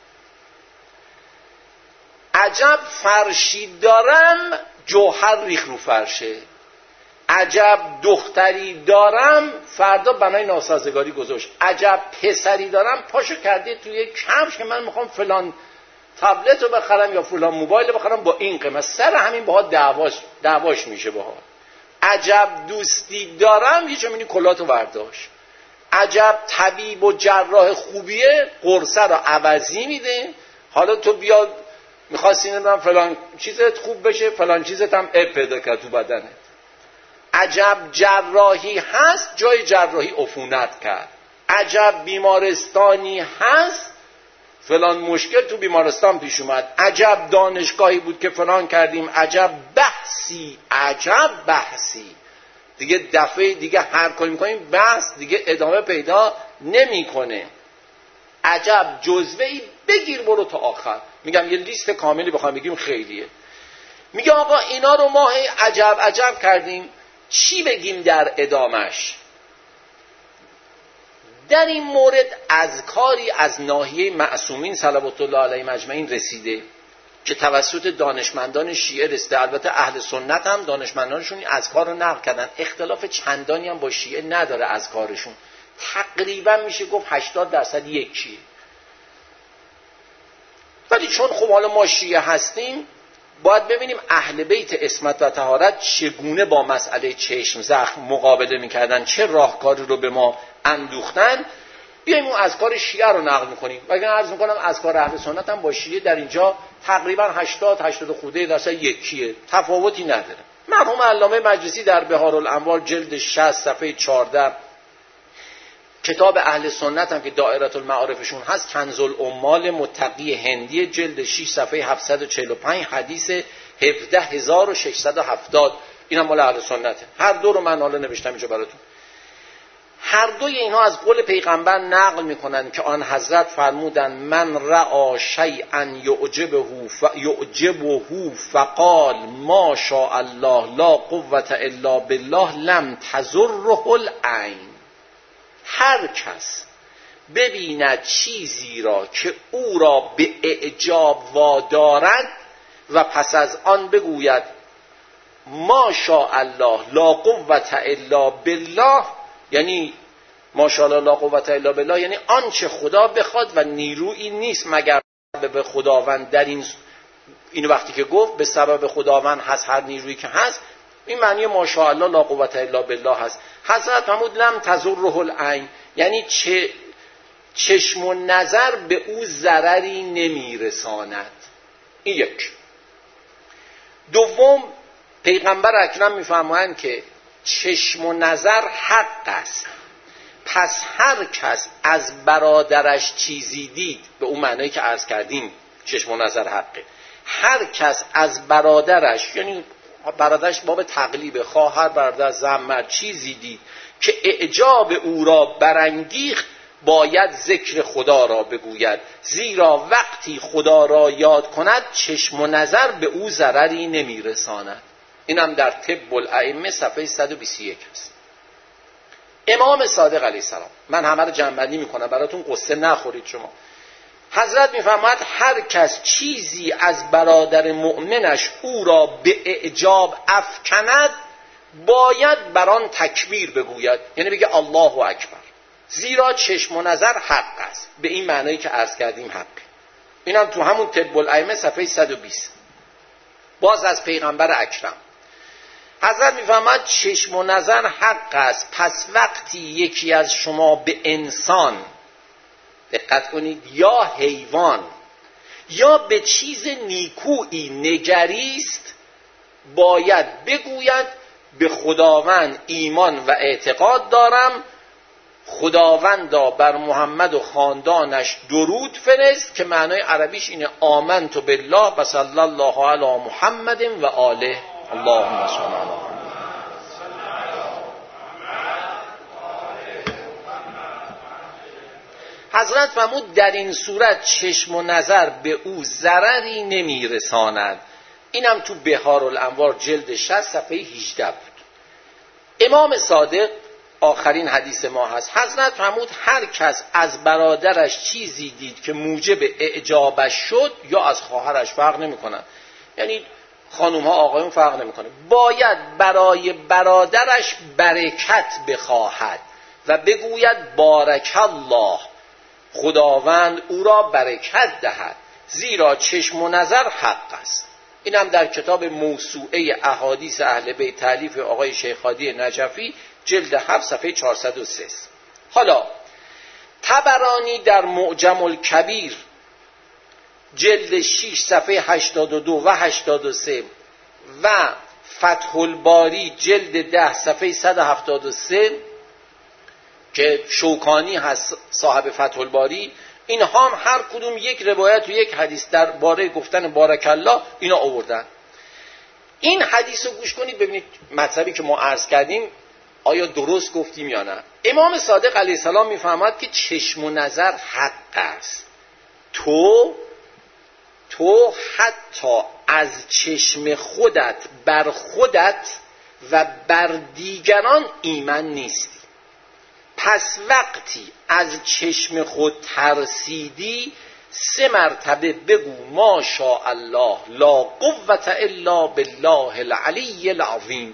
عجب فرشی دارم، جوهر ریخ رو فرشه. عجب دختری دارم، فردا بنای ناسازگاری گذاشت. عجب پسری دارم، پاشو کرده توی کفش که من میخوام فلان تبلت رو بخرم یا فلان موبایل رو بخرم با این قیمت، سر همین باها دعواش دعواش میشه باها. عجب دوستی دارم، یه چمینی کلاتو برداشت. عجب طبیب و جراح خوبیه، قرصه رو عوضی میده. حالا تو بیا میخواستی نمیدونم فلان چیزت خوب بشه، فلان چیزت هم اب پیدا کرد تو بدنت. عجب جراحی هست، جای جراحی عفونت کرد. عجب بیمارستانی هست، فلان مشکل تو بیمارستان پیش اومد، عجب دانشگاهی بود که فلان کردیم، عجب بحثی، عجب بحثی. دیگه دفعه دیگه هر کاری میکنیم بحث دیگه ادامه پیدا نمیکنه. عجب جزوه‌ای بگیر برو تا آخر. میگم یه لیست کاملی بخوام بگیم خیلیه. میگه آقا اینا رو ما عجب عجب کردیم، چی بگیم در ادامش؟ در این مورد از کاری از ناحیه معصومین صلوات الله علیهم اجمعین رسیده که توسط دانشمندان شیعه رسیده. البته اهل سنت هم دانشمندانشون این اذکار رو نقل کردن، اختلاف چندانی هم با شیعه نداره اذکارشون، تقریبا میشه گفت هشتاد درصد یکیه. ولی چون خب حالا ما شیعه هستیم باید ببینیم اهل بیت عصمت و طهارت چگونه با مسئله چشم زخم مقابله میکردن، چه راهکاری رو به ما اندوختن. بیاییم اون اذکار شیعه رو نقل میکنیم. و اگر عرض میکنم اذکار اهل سنت هم با شیعه در اینجا تقریبا هشتاد هشتاد خورده درصد یکیه، تفاوتی نداره. مرحوم علامه مجلسی در بهارالانوار جلد شصت صفحه چهارده، کتاب اهل سنت هم که دائره المعارفشون هست، کنز العمال متقی هندی جلد شش صفحه هفتصد و چهل و پنج، حدیث هفده هزار و ششصد و هفتاد، اینم مال اهل سنته. هر دو رو من حالا نوشتم اینجا براتون. هر دوی اینها از قول پیغمبر نقل میکنن که آن حضرت فرمودن من رأى شیئا یعجبه یعجبه فقال ما شاء الله لا قوة الا بالله لم تضره العین. هر کس ببیند چیزی را که او را به اعجاب وادارد و پس از آن بگوید ما شاء الله لا قوة الا بالله، یعنی ماشاءالله لا قوة الا بالله یعنی آنچه خدا بخواد و نیرویی نیست مگر به خداوند. در این این وقتی که گفت به سبب خداوند هست هر نیرویی که هست، این معنی ماشاءالله لا قوة الا بالله هست. حضرت فرمود لم تضره العین، یعنی چه چشم و نظر به او ضرری نمیرساند. این یک. دوم، پیغمبر اکرم میفرمایند که چشم و نظر حق است، پس هر کس از برادرش چیزی دید، به اون معنایی که عرض کردیم چشم و نظر حقه، هر کس از برادرش، یعنی برادرش باب تقلیب، خواهر برادر زن مرد، چیزی دید که اعجاب او را برانگیخت باید ذکر خدا را بگوید، زیرا وقتی خدا را یاد کند چشم و نظر به او ضرری نمیرساند. اینم در طب الائمه صفحه صد و بیست و یک است. امام صادق علیه السلام، من همه رو جمع‌بندی میکنم براتون قصه نخورید شما. حضرت میفرماید هر کس چیزی از برادر مؤمنش او را به اعجاب افکند باید بر آن تکبیر بگوید، یعنی بگه الله اکبر، زیرا چشم و نظر حق است، به این معنایی که عرض کردیم حق. اینم تو همون طب الائمه صفحه صد و بیست. باز از پیغمبر اکرم حضرت میفرماید چشم و نظر حق است، پس وقتی یکی از شما به انسان، دقت کنید، یا حیوان یا به چیز نیکویی نگریست باید بگوید به خداوند ایمان و اعتقاد دارم، خداوندا بر محمد و خاندانش درود فرست، که معنای عربیش اینه آمنت بالله و صلی الله علی محمد و آله اللهم صل علی محمد. حضرت فرمود در این صورت چشم و نظر به او ضرری نمیرساند. اینم تو بهارالانوار جلد شصت صفحه هجده بود. امام صادق آخرین حدیث ما هست. حضرت فرمود هر کس از برادرش چیزی دید که موجب اعجابش شد، یا از خواهرش، فرق نمی‌کنه، یعنی خانوم ها آقایون فرق نمی‌کنه، باید برای برادرش برکت بخواهد و بگوید بارک الله، خداوند او را برکت دهد، زیرا چشم و نظر حق است. اینم در کتاب موسوعه احادیث اهل بیت تالیف آقای شیخ هادی نجفی جلد هفت صفحه چهارصد و سه. حالا طبرانی در معجم الکبیر جلد شش صفحه هشتاد و دو و هشتاد و سه و فتح الباری جلد ده صفحه صد و هفتاد و سه که شوکانی هست صاحب فتح الباری، اینها هم هر کدوم یک روایت و یک حدیث درباره گفتن بارک الله اینا آوردن. این حدیث رو گوش کنید ببینید مطلبی که ما عرض کردیم آیا درست گفتیم یا نه. امام صادق علیه السلام میفهمد که چشم و نظر حق است. تو تو حتی از چشم خودت بر خودت و بر دیگران ایمن نیستی. پس وقتی از چشم خود ترسیدی سه مرتبه بگو ما شاء الله لا قوة الا بالله العلی العظیم.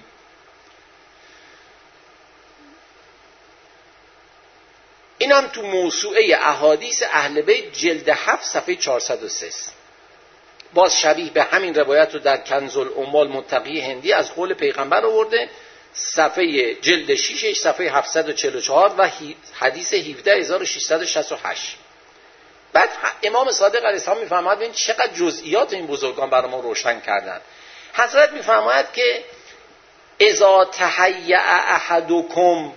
اینم تو موسوعه احادیث اهل بیت جلد هفت صفحه چهارصد و سه. باز شبیه به همین روایت رو در کنز الاموال متقی هندی از قول پیغمبر آورده، صفحه جلد شش صفحه هفتصد و چهل و چهار و حدیث هفده هزار و ششصد و شصت و هشت. بعد امام صادق علیه السلام میفرماید ببین چقدر جزئیات این بزرگان برای ما روشن کردن. حضرت میفرماید که اذا تهیأ احدکم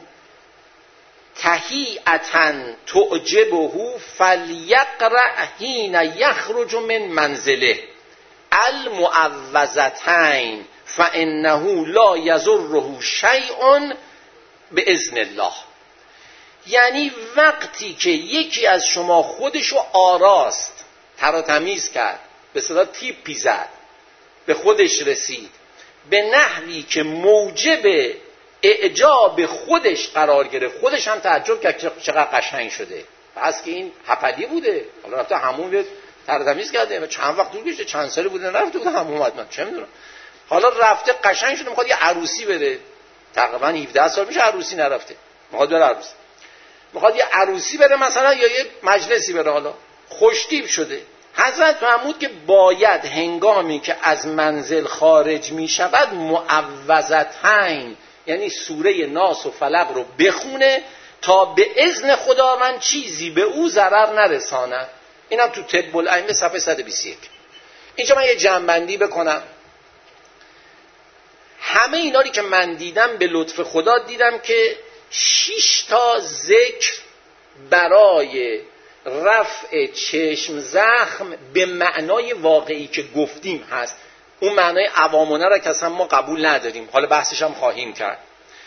تهیئة تعجبه فلیقرأ حین یخرج من منزله المعوذتین فانه لا یضره شیء باذن الله. یعنی وقتی که یکی از شما خودشو آراست، تراتمیز کرد، به صدا تیپی زد، به خودش رسید به نحوی که موجب اعجاب خودش قرار گرفت، خودش هم تعجب کرد چقدر قشنگ شده، پس که این هپلی بوده، حالا رفته همون تراتمیز کرده، چند وقت طول کشیده، چند سالی بوده نرفته بوده همون، حتما چه میدونم، حالا رفته قشنگ شده، میخواد یه عروسی بره، تقریبا هفده سال میشه عروسی نرفته، میخواد بره عروسی، میخواد یه عروسی بره مثلا یا یه مجلسی بره، حالا خوشتیپ شده. حضرت فرمود که باید هنگامی که از منزل خارج میشود معوذتین، یعنی سوره ناس و فلق رو بخونه تا به اذن خداوند چیزی به او ضرر نرساند. اینم تو طب الائمه صفحه صد و بیست و یک. اینجا من یه جمع‌بندی بکنم. همه اینا رو که من دیدم به لطف خدا دیدم که شش تا ذکر برای رفع چشم زخم به معنای واقعی که گفتیم هست. اون معنای عوامانه را که اصلا ما قبول نداریم، حالا بحثش هم خواهیم کرد.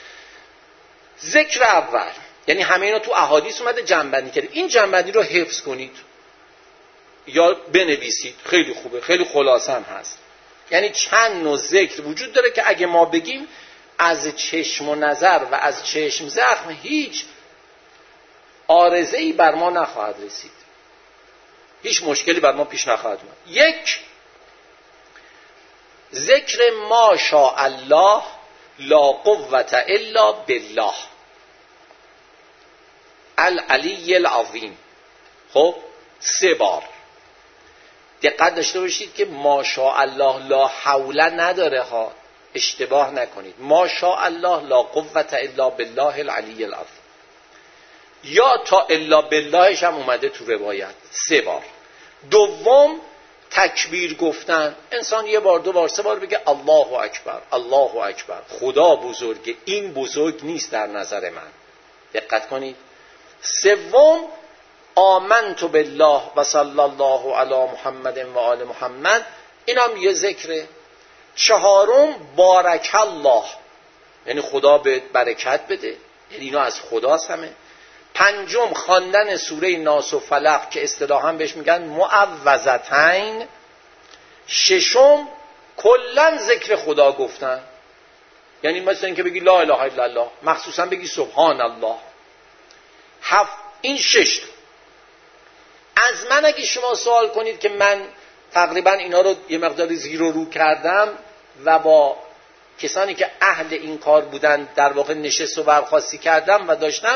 ذکر اول، یعنی همه اینا تو احادیث اومده، جنبندی کردیم. این جنبندی رو حفظ کنید یا بنویسید، خیلی خوبه، خیلی خلاصه هم هست. یعنی چند نوع ذکر وجود داره که اگه ما بگیم از چشم و نظر و از چشم زخم هیچ عارضه‌ای بر ما نخواهد رسید، هیچ مشکلی بر ما پیش نخواهد اومد. یک، ذکر ما شاء الله لا قوة الا بالله العلی العظیم. خب سه بار دقت داشته باشید که ما شاء الله لا حول نداره ها، اشتباه نکنید. ما شاء الله لا قوة الا بالله العلی العظیم، یا تا الا باللهش هم اومده تو روایت سه بار. دوم، تکبیر گفتن، انسان یه بار دو بار سه بار بگه الله اکبر الله اکبر، خدا بزرگه، این بزرگ نیست در نظر من. دقت کنید. سوم، آمنت بالله و صلی الله علی محمد و آل محمد، اینم یه ذکره. چهارم، بارک الله، یعنی خدا به برکت بده، یعنی اینا از خداست همه. پنجم، خواندن سوره ناس و فلق که اصطلاحاً بهش میگن معوذتین. ششم، کلاً ذکر خدا گفتن، یعنی مثلا اینکه بگی لا اله الا الله، مخصوصاً بگی سبحان الله. هفت، این شش. از من اگه شما سوال کنید که من تقریباً اینا رو یه مقداری زیر و رو کردم و با کسانی که اهل این کار بودن در واقع نشست و برخاستی کردم و داشتم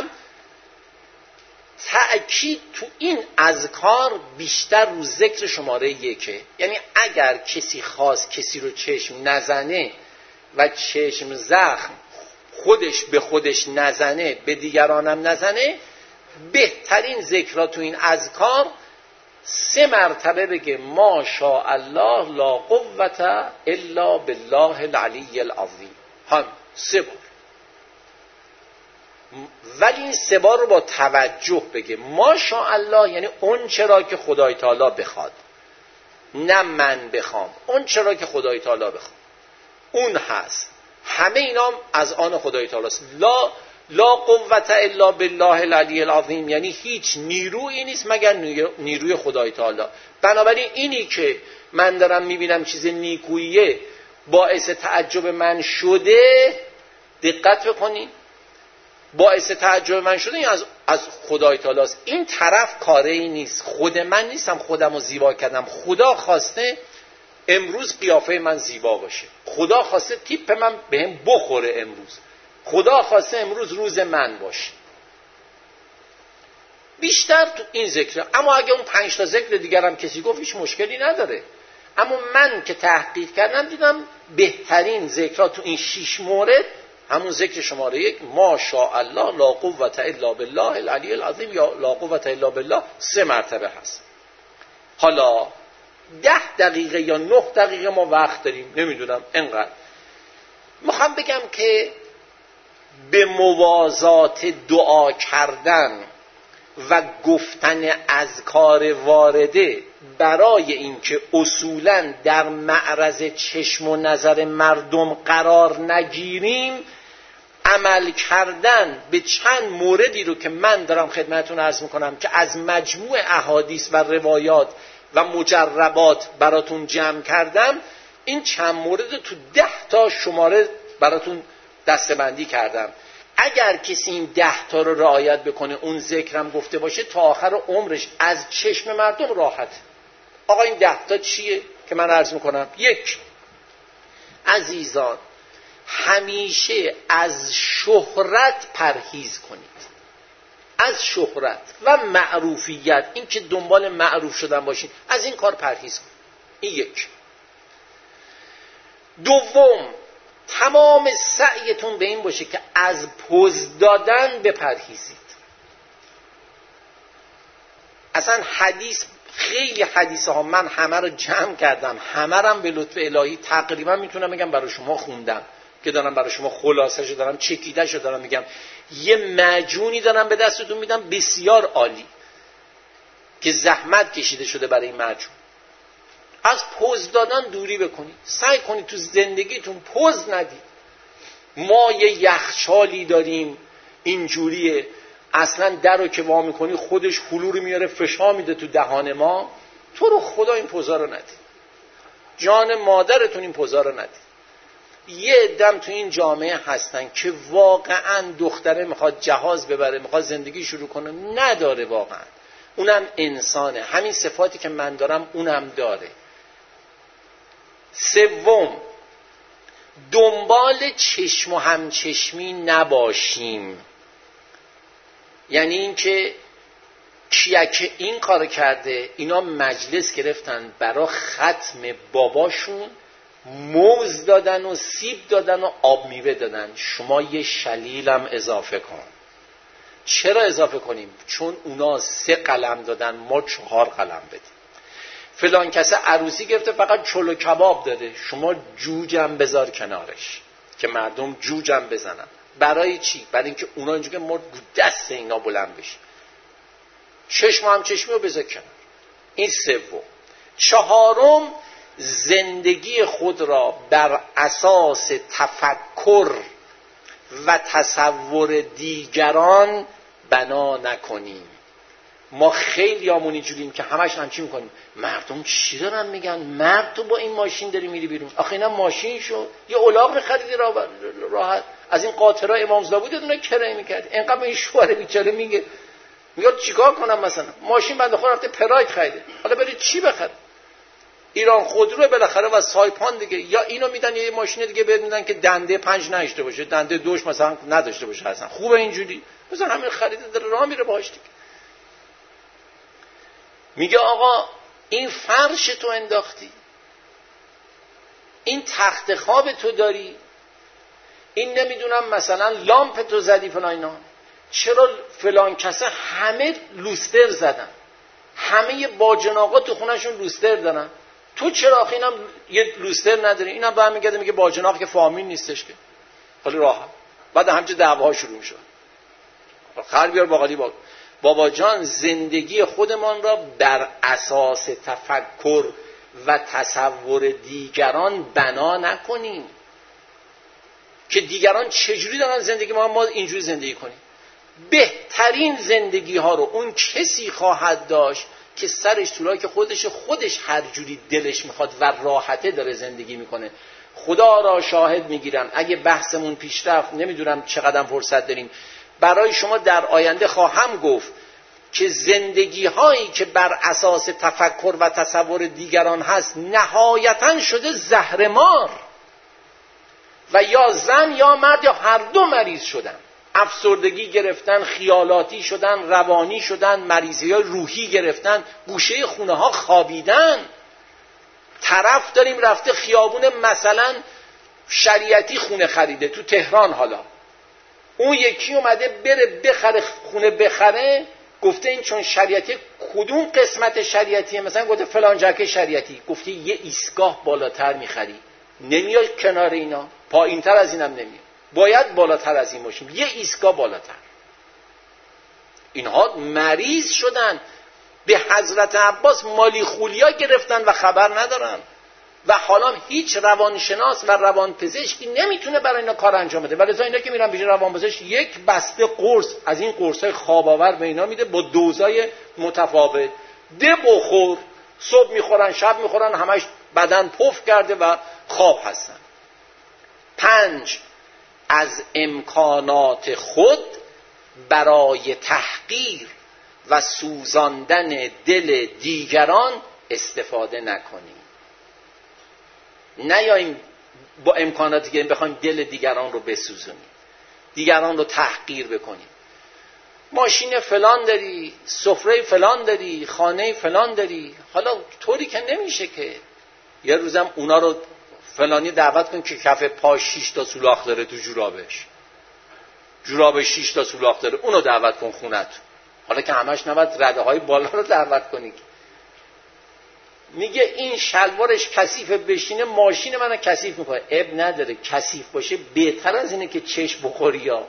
تأکید تو این اذکار بیشتر رو ذکر شماره یکه. یعنی اگر کسی خواست کسی رو چشم نزنه و چشم زخم خودش به خودش نزنه، به دیگرانم نزنه، بهترین ذکرها تو این اذکار سه مرتبه بگه ما شاء الله لا قوة الا بالله العلی العظیم، هم سه بار. ولی این سه بار رو با توجه بگه. ماشاءالله یعنی اون چرا که خدای تعالی بخواد، نه من بخوام، اون چرا که خدای تعالی بخواد اون هست. همه اینا از آن خدای تعالی است. لا لا قوت الا بالله العلی العظیم، یعنی هیچ نیرویی نیست مگر نیروی خدای تعالی. بنابراین اینی که من دارم میبینم چیز نیکوییه باعث تعجب من شده، دقت بکنین، باعث تعجب من شده این از از خدای تعالی است. این طرف کاره ای نیست، خود من نیستم خودم رو زیبا کردم. خدا خواسته امروز قیافه من زیبا باشه، خدا خواسته تیپ من بهم بخوره امروز، خدا خواسته امروز روز من باشه. بیشتر تو این ذکر. اما اگه اون پنج تا ذکر دیگر هم کسی گفت هیچ مشکلی نداره. اما من که تحقیق کردم دیدم بهترین ذکرها تو این شش مورد همون ذکر شماره یک ماشاءالله لا قوت الا بالله العلی العظیم یا لا قوت الا بالله سه مرتبه هست. حالا ده دقیقه یا نه دقیقه ما وقت داریم، نمیدونم انقدر میخوام بگم که به موازات دعا کردن و گفتن اذکار وارده برای اینکه اصولاً در معرض چشم و نظر مردم قرار نگیریم، عمل کردن به چند موردی رو که من دارم خدمتتون عرض میکنم که از مجموع احادیث و روایات و مجربات براتون جمع کردم، این چند مورد تو ده تا شماره براتون دسته‌بندی کردم. اگر کسی این ده تا رو رعایت بکنه، اون ذکرم گفته باشه، تا آخر عمرش از چشم مردم راحت. آقا این ده تا چیه که من عرض میکنم؟ یک، عزیزان همیشه از شهرت پرهیز کنید، از شهرت و معروفیت، این که دنبال معروف شدن باشید، از این کار پرهیز کنید. این یک. دوم، تمام سعیتون به این باشه که از پوز دادن بپرهیزید. اصلا حدیث، خیلی حدیث ها من همه رو جمع کردم، همه رو به لطف الهی تقریبا میتونم بگم برای شما خوندم که دارم برای شما خلاصه شو دارم چکیده شو دارم میگم. یه معجونی دارم به دستتون میدم بسیار عالی که زحمت کشیده شده برای این معجون. از پوز دادن دوری بکنید، سعی کنید تو زندگیتون پوز ندید. ما یه یخچالی داریم اینجوریه، اصلا در رو که وا میکنی خودش حلور میاره فشار میده تو دهان ما. تو رو خدا این پوزا رو ندید، جان مادرتون این پوزا رو ندید. یه دم تو این جامعه هستن که واقعا دختره میخواد جهاز ببره، میخواد زندگی شروع کنه، نداره واقعا. اونم انسانه، همین صفاتی که من دارم اونم داره. سوم، دنبال چشم و همچشمی نباشیم. یعنی این که کیا که این کار کرده، اینا مجلس گرفتن برای ختم باباشون، موز دادن و سیب دادن و آب میوه دادن، شما یه شلیلم اضافه کن. چرا اضافه کنیم؟ چون اونا سه قلم دادن، ما چهار قلم بدیم. فلان کسه عروسی گرفته فقط چلو کباب داده، شما جوجم بذار کنارش که مردم جوجم بزنن. برای چی؟ برای اینکه اونا اینجوری که ما دست اینا بلند بشه. چشم هم چشمی رو بذار کنار. این سوم. چهارم، زندگی خود را بر اساس تفکر و تصور دیگران بنا نکنیم. ما خیلی همون اینجوریم که همش همچی میکنیم، مردم چی دارن میگن، مرد تو با این ماشین داری میری بیرون، آخه اینا ماشین شو یه الاغ خریدی راحت از این قاطرای امام زاوود دونه کرایه میکرد، اینقدر این شوهر بیچاره میگه میگه چیکار کنم، مثلا ماشین بنده خدا رفته پراید خریده، حالا بری چی بخره؟ ایران خودرو بالاخره و سایپان دیگه، یا اینو میدن یا یه ماشین دیگه بهت میدن که دنده پنج نداشته باشه، دنده دوش مثلا نداشته باشه، اصلا خوبه اینجوری، مثلا همین خریده داره راه میره باهاش دیگه. میگه آقا این فرش تو انداختی، این تخت خواب تو داری، این نمیدونم مثلا لامپ تو زدی فلان اینا، چرا فلان کسه همه لوستر زدن، همه باجناقا تو خونهشون لوستر دارن، تو چرا آخه اینم یه لوستر نداری؟ اینم به هم میگه میگه باجناق که فامیل نیستش که، خیلی راحت. بعد همچه دعواها شروع میشه. خر بیار باقالی با بابا جان زندگی خودمان را بر اساس تفکر و تصور دیگران بنا نکنیم که دیگران چجوری دارن زندگی ما ما اینجوری زندگی کنیم. بهترین زندگی ها رو اون کسی خواهد داشت که سرش طولایی که خودش خودش هر جوری دلش میخواد و راحته داره زندگی میکنه. خدا را شاهد میگیرم اگه بحثمون پیش رفت، نمیدونم چقدر فرصت داریم، برای شما در آینده خواهم گفت که زندگی هایی که بر اساس تفکر و تصور دیگران هست نهایتاً شده زهرمار و یا زن یا مرد یا هر دو مریض شدن، افسردگی گرفتن، خیالاتی شدن، روانی شدن، مریضی های روحی گرفتن، گوشه خونه ها خوابیدن. طرف داریم رفته خیابون مثلا شریعتی خونه خریده تو تهران، حالا اون یکی اومده بره بخره خونه بخره، گفته این چون شریعتی کدوم قسمت شریعتیه، مثلا گفته فلان جاکه شریعتی، گفته یه ایستگاه بالاتر میخری، نمیای کنار اینا، پایینتر از اینم نمیای، باید بالاتر از این باشیم، یه ایستگاه بالاتر. اینها مریض شدن، به حضرت عباس مالی خولیا گرفتن و خبر ندارن و حالا هیچ روانشناس و روانپزشکی نمیتونه برای اینا کار انجام بده. ولی اینا که میرن پیش روانپزشک یک بسته قرص از این قرصای خواب آور به اینا میده با دوزای متفاوت، ده بخور، صبح میخورن شب میخورن، همش بدن پف کرده و خواب هستن. پنج، از امکانات خود برای تحقیر و سوزاندن دل دیگران استفاده نکنیم. نیاییم با امکاناتی که بخوایم دل دیگران رو بسوزونیم، دیگران رو تحقیر بکنیم. ماشین فلان داری، سفره فلان داری، خانه فلان داری، حالا طوری که نمیشه که یه روزم اونا رو فلانی دعوت کن که کف پاش شیش تا سولاخ داره تو جورابش، جورابش شیش تا سولاخ داره، اونو دعوت کن خونت. حالا که همش نباید رده های بالا رو دعوت کنی. میگه این شلوارش کثیفه بشینه ماشین منو کثیف میکنه. اب نداره، کثیف باشه بهتر از اینه که چشم بخوری. یا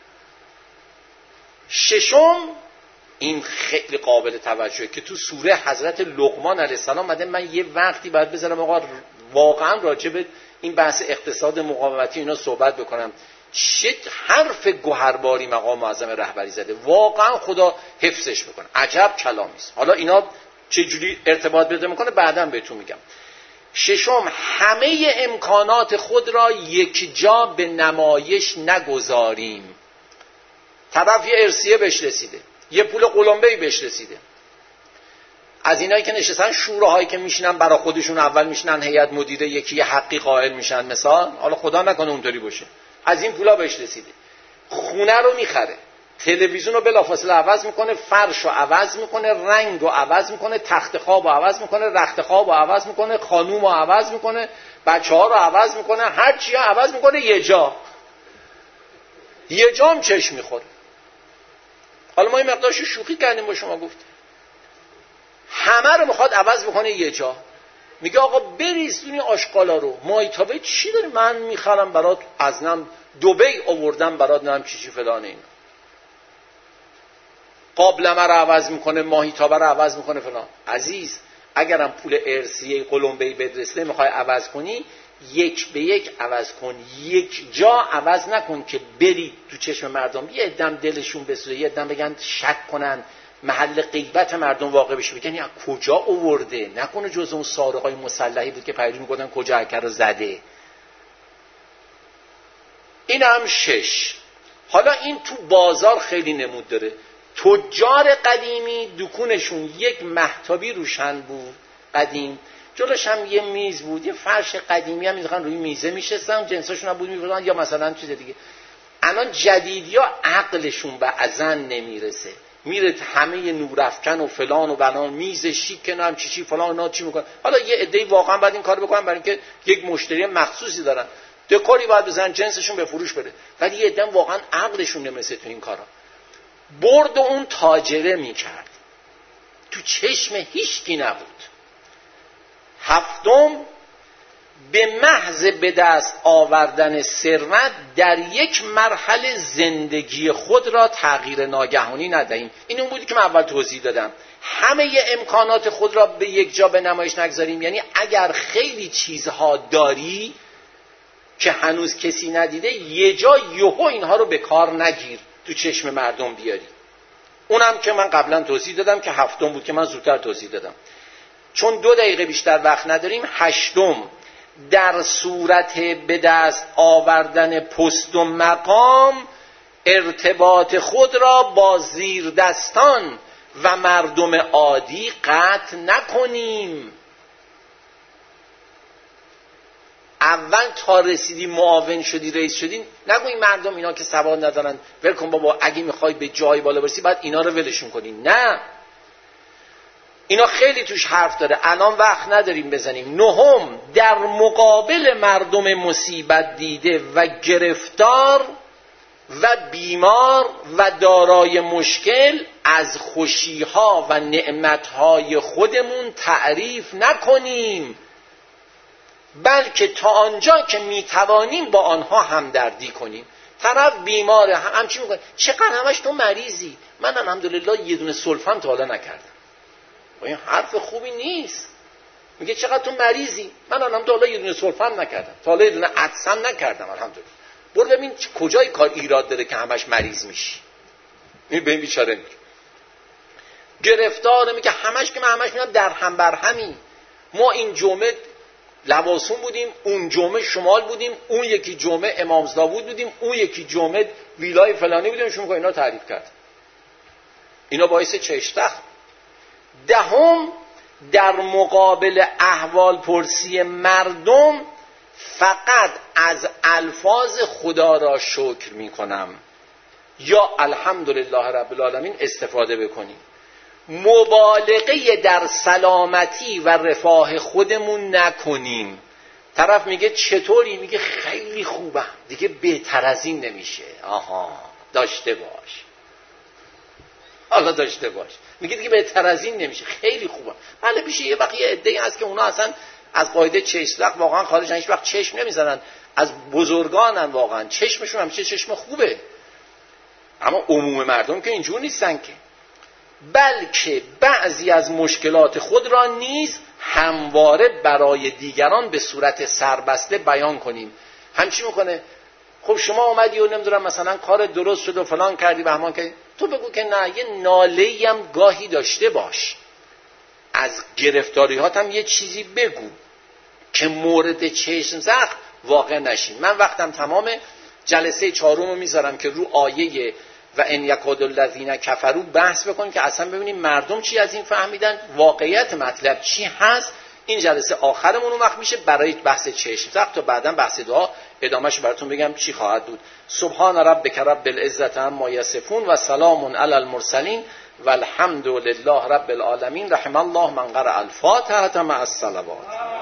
ششم، این خیلی قابل توجهه که تو سوره حضرت لقمان علیه السلام مده، من یه وقتی باید بذارم آقا واقعا راجع به این بحث اقتصاد مقاومتی اینا صحبت بکنم. چه حرف گوهرباری مقام معظم رهبری زده، واقعا خدا حفظش بکنه، عجب کلامی است. حالا اینا چه جوری ارتباط پیدا میکنه بعداً بهتون میگم. ششم، همه امکانات خود را یک جا به نمایش نگذاریم. طرف یه ارسیه بهش رسیده، یه پول قلمبه‌ای بهش رسیده، از اینایی که نشستن شوراهایی که میشینن برای خودشون، اول میشینن هیئت مدیره، یکی یه حقی قائل میشن مثلا، حالا خدا نکنه اونطوری باشه، از این پولا بهش رسیده، خونه رو میخره، تلویزیون رو بلافاصله عوض میکنه، فرش رو عوض میکنه، رنگ رو عوض میکنه، تخت خواب رو عوض میکنه، رخت خواب رو عوض میکنه، خانوم رو عوض میکنه، بچه ها رو عوض میکنه، هر چی رو عوض میکنه یه جا. یه جا هم چشم میخوره. حالا ما این مقدارشو شوخی کردیم با شما، گفت همه رو میخواد عوض بکنه یه جا. میگه آقا بریزونی آشغالا رو، مایتابه چی داری؟ من میخرم برات، از نم دبی آوردم برات، نم چی چی فلان اینا. قابلمه رو عوض میکنه، ماهیتابه رو عوض میکنه فلان. عزیز، اگرم پول ارسیه قلمبه‌ای بدرسته میخوای عوض کنی، یک به یک عوض کن، یک جا عوض نکن که بری تو چشم مردم یه عدم دلشون بسوزه، یه عدم بگن شک کنن، محل غیبت مردم واقع بشه، بگن یا کجا آورده، نکنه جز اون سارقای مسلحی بود که پیدا می‌کردن کجا هکر رو زده. این هم شش. حالا این تو بازار خیلی نمود داره. تجار قدیمی دکونشون یک مهتابی روشن بود قدیم، جلوش هم یه میز بود، یه فرش قدیمی هم میذارن روی میزه میشستن، جنساشون هم بود میفروختن، یا مثلا چیز دیگه. الان جدیدیا عقلشون به ازن نمیرسه، میره همه نورافکن و فلان و بنان، میز شیک هم چی چی فلان اینا چی میکنن. حالا یه عده‌ای واقعا بعد این کارو بکنن برای اینکه یک مشتری مخصوصی دارن، دکوری باید بزنن جنسشون به فروش بره، ولی یه عده واقعا عقلشون نمیرسه تو این کارا. برد و اون تاجره میکرد، تو چشم هیچکی نبود. هفتم، به محض به دست آوردن ثروت در یک مرحله زندگی خود را تغییر ناگهانی ندهیم. این اون بودی که من اول توضیح دادم. همه امکانات خود را به یک جا به نمایش نگذاریم. یعنی اگر خیلی چیزها داری که هنوز کسی ندیده، یه جا یهو اینها رو به کار نگیر، تو چشم مردم بیاری. اونم که من قبلا توضیح دادم که هفتم بود که من زودتر توضیح دادم. چون دو دقیقه بیشتر وقت نداریم، هشتم، در صورت به دست آوردن پست و مقام ارتباط خود را با زیردستان و مردم عادی قطع نکنیم. اول تا رسیدی معاون شدی، رئیس شدی، نگو این مردم اینا که سواد ندارن ول کن بابا، اگه میخوای به جای بالا برسی باید اینا رو ولشون کنی. نه، اینا خیلی توش حرف داره، الان وقت نداریم بزنیم. نهم، در مقابل مردم مصیبت دیده و گرفتار و بیمار و دارای مشکل از خوشیها و نعمتهای خودمون تعریف نکنیم، بلکه تا آنجا که میتوانیم با آنها همدردی کنیم. طرف بیماره، همچی میکنه چقدر همش تو مریضی، من الحمدلله یه دونه سلفم تا حالا نکردم. این حرف خوبی نیست. میگه چقدر تو مریضی، من الحمدلله یه دونه سلفم نکردم، تا حالا یه دونه عدسم نکردم الحمدلله. برو ببین کجای کار ایراد داره که همش مریض میشی. این به این بیچاره میگه گرفتاره، میگه همش که من همش میگم در هم بر همی، ما این جمعه لواسون بودیم، اون جمعه شمال بودیم، اون یکی جمعه امام داوود بودیم، اون یکی جمعه ویلای فلانی بودیم. شما اینا تعریف کرد، اینا باعث چشتخ. دهم، در مقابل احوال پرسی مردم فقط از الفاظ خدا را شکر می کنم یا الحمدلله رب العالمین استفاده بکنیم. مبالغه در سلامتی و رفاه خودمون نکنیم. طرف میگه چطوری؟ میگه خیلی خوبم، دیگه بهتر از این نمیشه. آها، داشته باش، حالا داشته باش. میگه دیگه بهتر از این نمیشه، خیلی خوبم. حالا پیش یه وقت یه عده‌ای هست که اونا اصلا از قاعده چشم واقعا خارجن، هیچ وقت چشم نمیزنن، از بزرگانن، واقعا چشمشون همیشه چشم خوبه. اما عموم مردم که اینجور نیستن که. بلکه بعضی از مشکلات خود را نیز همواره برای دیگران به صورت سربسته بیان کنیم. همچی میکنه خب شما اومدی و نمیدونم مثلا کار درست شد و فلان کردی بهمان کردی، تو بگو که نه، یه ناله‌ای هم گاهی داشته باش، از گرفتاری‌هات هم یه چیزی بگو که مورد چشم زخم واقع نشین. من وقتم تمامه، جلسه چهارم رو میذارم که رو آیه و ان یکاد الذین کفروا بحث بکنیم که اصلا ببینیم مردم چی از این فهمیدن، واقعیت مطلب چی هست. این جلسه آخرمون اون وقت میشه برای بحث چشم زخم، تا بعداً بحث دعا ادامهش براتون بگم چی خواهد بود. سبحان ربک رب العزة عما یصفون و سلام علی المرسلین و الحمد لله رب العالمین. رحم الله من قرأ الفاتحة مع الصلوات.